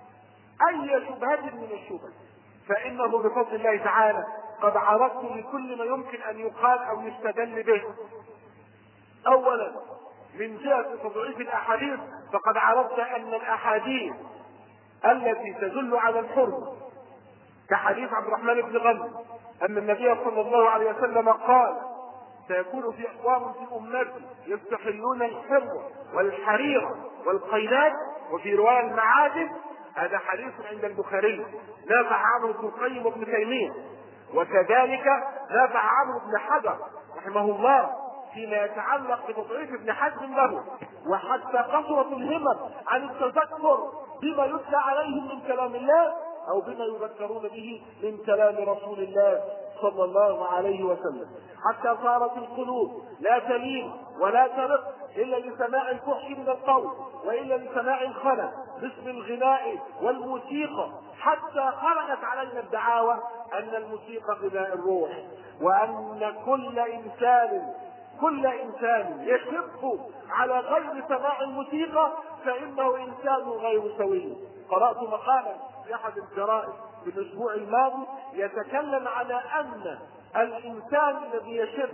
اي شبهة من الشبه، فانه بفضل الله تعالى قد عرضت لكل ما يمكن ان يقال او يستدل به. اولا من جهة تضعيف الاحاديث، فقد عرفت ان الاحاديث التي تدل على الحرمة كحديث عبد الرحمن بن غنم ان النبي صلى الله عليه وسلم قال سيكون في اقوام في امتي يستحلون الحر والحرير والقينات وفي رواية المعادن، هذا حديث عند البخاري نافع عنه ابن القيم وابن تيمية، وكذلك نافع عنه ابن حجر رحمه الله فيما يتعلق بتضعيف ابن حزم له، وحتى قصرت الهمم عن التذكر بما يتلى عليهم من كلام الله او بما يذكرون به من كلام رسول الله صلى الله عليه وسلم، حتى صارت القلوب لا تلين ولا ترق الا لسماع الفحش من القول والا لسماع الخنا باسم الغناء والموسيقى، حتى خرجت علينا الدعاوى ان الموسيقى غذاء الروح، وان كل انسان كل انسان يشق على غير سماع الموسيقى فانه انسان غير سوي. قرأت مقالا في احد الجرائد في الاسبوع الماضي يتكلم على ان الانسان الذي يشق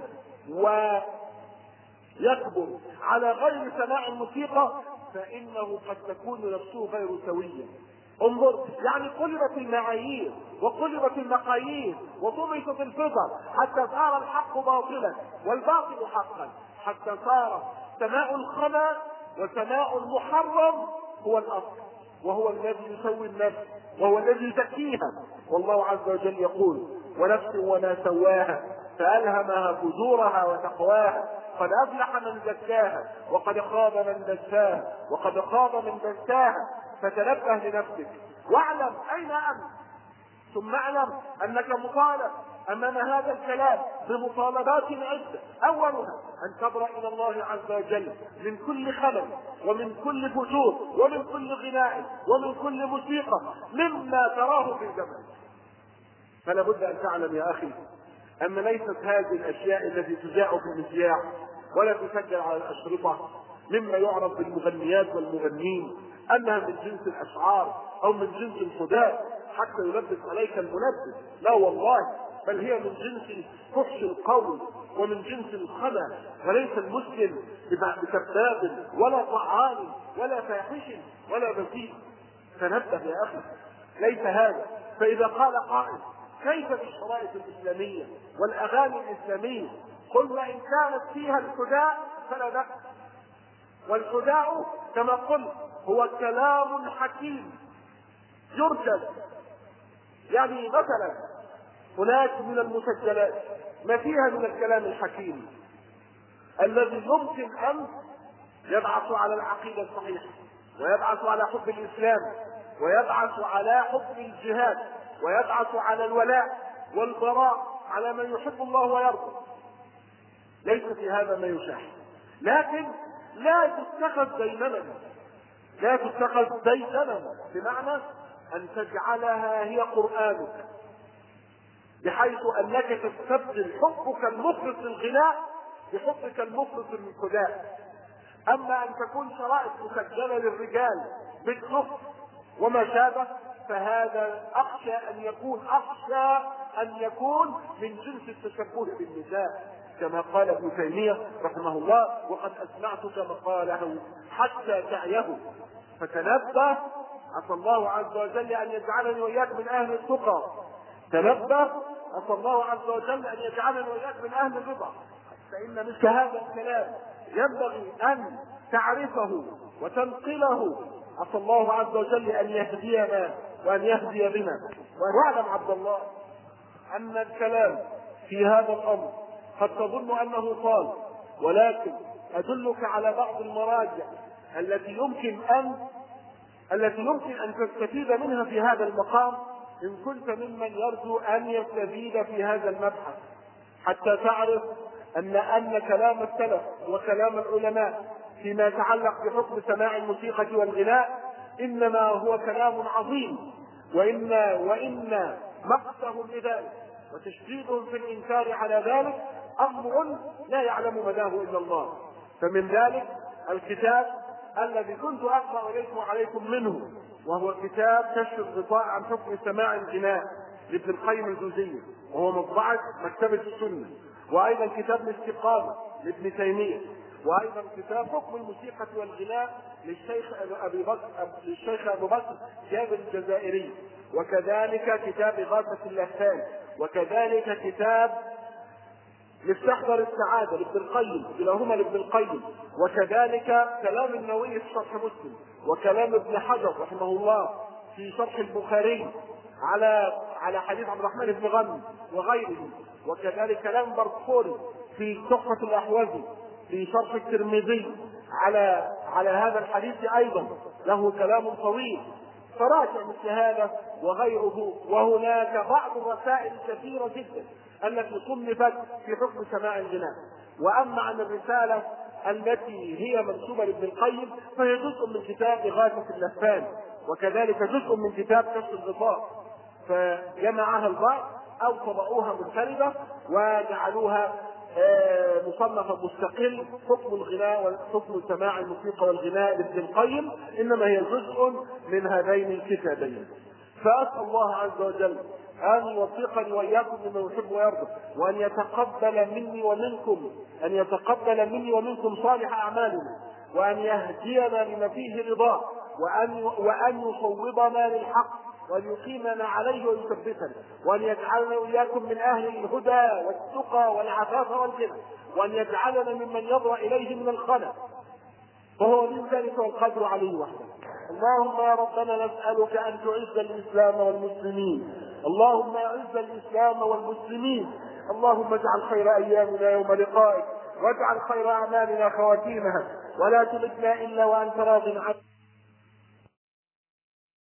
ويكبر على غير سماع الموسيقى فانه قد تكون نفسه غير سوية. انظر، يعني قلبت المعايير وقلبت المقاييس وطمست الفطر حتى صار الحق باطلا والباطل حقا، حتى صار سماع الخنا وسماع المحرم هو الاصل، وهو الذي يسوي النفس وهو الذي يزكيها. والله عز وجل يقول ونفس وما سواها فألهمها فجورها وتقواها قد أفلح من زكاها وقد خاب من دساها وقد خاب من دساها. فتنبه لنفسك واعلم أين أنت، ثم اعلم أنك مطالب أمام هذا الكلام بمطالبات عدة. أولها أن تبرأ إلى الله عز وجل من كل خلل ومن كل فجور ومن كل غناء ومن كل موسيقى مما تراه في الزمن. فلا بد أن تعلم يا أخي أن ليست هذه الأشياء التي تذاع في المذياع ولا تسجل على الأشرطة مما يعرف بالمغنيات والمغنين أنها من جنس الأشعار أو من جنس الخداع حتى يلبس عليك الملبس، لا والله، بل هي من جنس فحش القول ومن جنس الخنا، وليس المسلم بكذاب ولا طعان ولا فاحش ولا بذيء. تنبه يا أخي، ليس هذا. فإذا قال قائل كيف بالشرائط الإسلامية والأغاني الإسلامية؟ قلنا إن كانت فيها الخداع فلا بأس، والخداع كما قلت هو كلام حكيم يرجز. يعني مثلا هناك من المسجلات ما فيها من الكلام الحكيم الذي يمكن أن يبعث على العقيدة الصحيحة ويبعث على حب الإسلام ويبعث على حب الجهاد، ويبعث على الولاء والبراء على من يحب الله ويرضى. ليس في هذا ما يشاح، لكن لا تتخذ ديننا، لا تتخذ ديننا بمعنى أن تجعلها هي قرآنك، بحيث أنك تستبدل حبك المخلص للغناء بحبك المخلص للخداع. أما أن تكون شرائط مسجلة للرجال بالنص وما شابه، فهذا أخشى أن يكون أخشى أن يكون من جنس التشبه بالنساء، كما قال ابن تيمية رحمه الله: وقد أسمعتك مقاله حتى تعيه فتنبه، عسى الله عز وجل أن يجعلني وإياك من أهل التقى. تنبه، عسى الله عز وجل أن يجعلني وإياك من أهل الرضا. فإن مثل هذا الكلام ينبغي أن تعرفه وتنقله. عسى الله عز وجل أن يهدينا وأن يهدي بنا. واعلم عبد الله أن الكلام في هذا الأمر قد تظن أنه طال، ولكن أدلك على بعض المراجع التي يمكن أن التي يمكن أن تستفيد منها في هذا المقام إن كنت ممن يرجو أن يستفيد في هذا المبحث، حتى تعرف أن أن كلام السلف وكلام العلماء فيما يتعلق بحكم سماع الموسيقى والغناء إنما هو كلام عظيم، وإن وإن مقتهم لذلك وتشديدهم في الإنكار على ذلك أمر لا يعلم مداه إلا الله. فمن ذلك الكتاب الذي كنت أقرأ إليكم وعليكم منه، وهو كتاب كشف الغطاء عن حكم سماع الغناء لابن القيم الجوزية، وهو مطبعة مكتبة السنة، وأيضا كتاب الاستقامة لابن تيمية، وأيضا كتاب حكم الموسيقى والغناء للشيخ أبي بكر للشيخ أبو بكر جابر الجزائري، وكذلك كتاب إغاثة اللهفان، وكذلك كتاب مستحضر السعادة لابن القيم، كلاهما لابن القيم، وكذلك كلام النووي في شرح مسلم، وكلام ابن حجر رحمه الله في شرح البخاري على على حديث عبد الرحمن بن غنم وغيره، وكذلك كلام برقوري في تحفة الأحوذي في شرح الترمذي على على هذا الحديث أيضا له كلام طويل. فراجع مثل هذا وغيره. وهناك بعض الرسائل كثيرة جدا التي صنفت في حكم سماع الغناء. وأما عن الرسالة التي هي منسوبة لابن القيم فهي جزء من كتاب إغاثة اللهفان، وكذلك جزء من كتاب كشف الغطاء، فجمعها البعض أو طبعوها منفردة وجعلوها مصنفا مستقل حكم الغناء وحكم سماع الموسيقى والغناء لابن القيم، انما هي جزء من هذين الكتابين. فاسال الله عز وجل ان يوفقني واياكم لما يحب ويرضى، وان يتقبل مني ومنكم ان يتقبل مني ومنكم صالح اعمالنا، وان يهدينا لما فيه رضاه، وان وان يصوبنا للحق، وأن يقيمنا عليه ويثبتنا، وأن يجعلنا وإياكم من أهل الهدى والتقى والعفاف والغنى، وأن يجعلنا ممن يضرأ إليه من الخلق، وهو من ذلك والقدر عليه وحده. اللهم يا ربنا نسألك أن تعز الإسلام والمسلمين، اللهم أعز الإسلام والمسلمين، اللهم اجعل خير أيامنا يوم لقائك، واجعل خير أعمالنا خواتيمها، ولا تمتنا إلا وأنت راض عنك.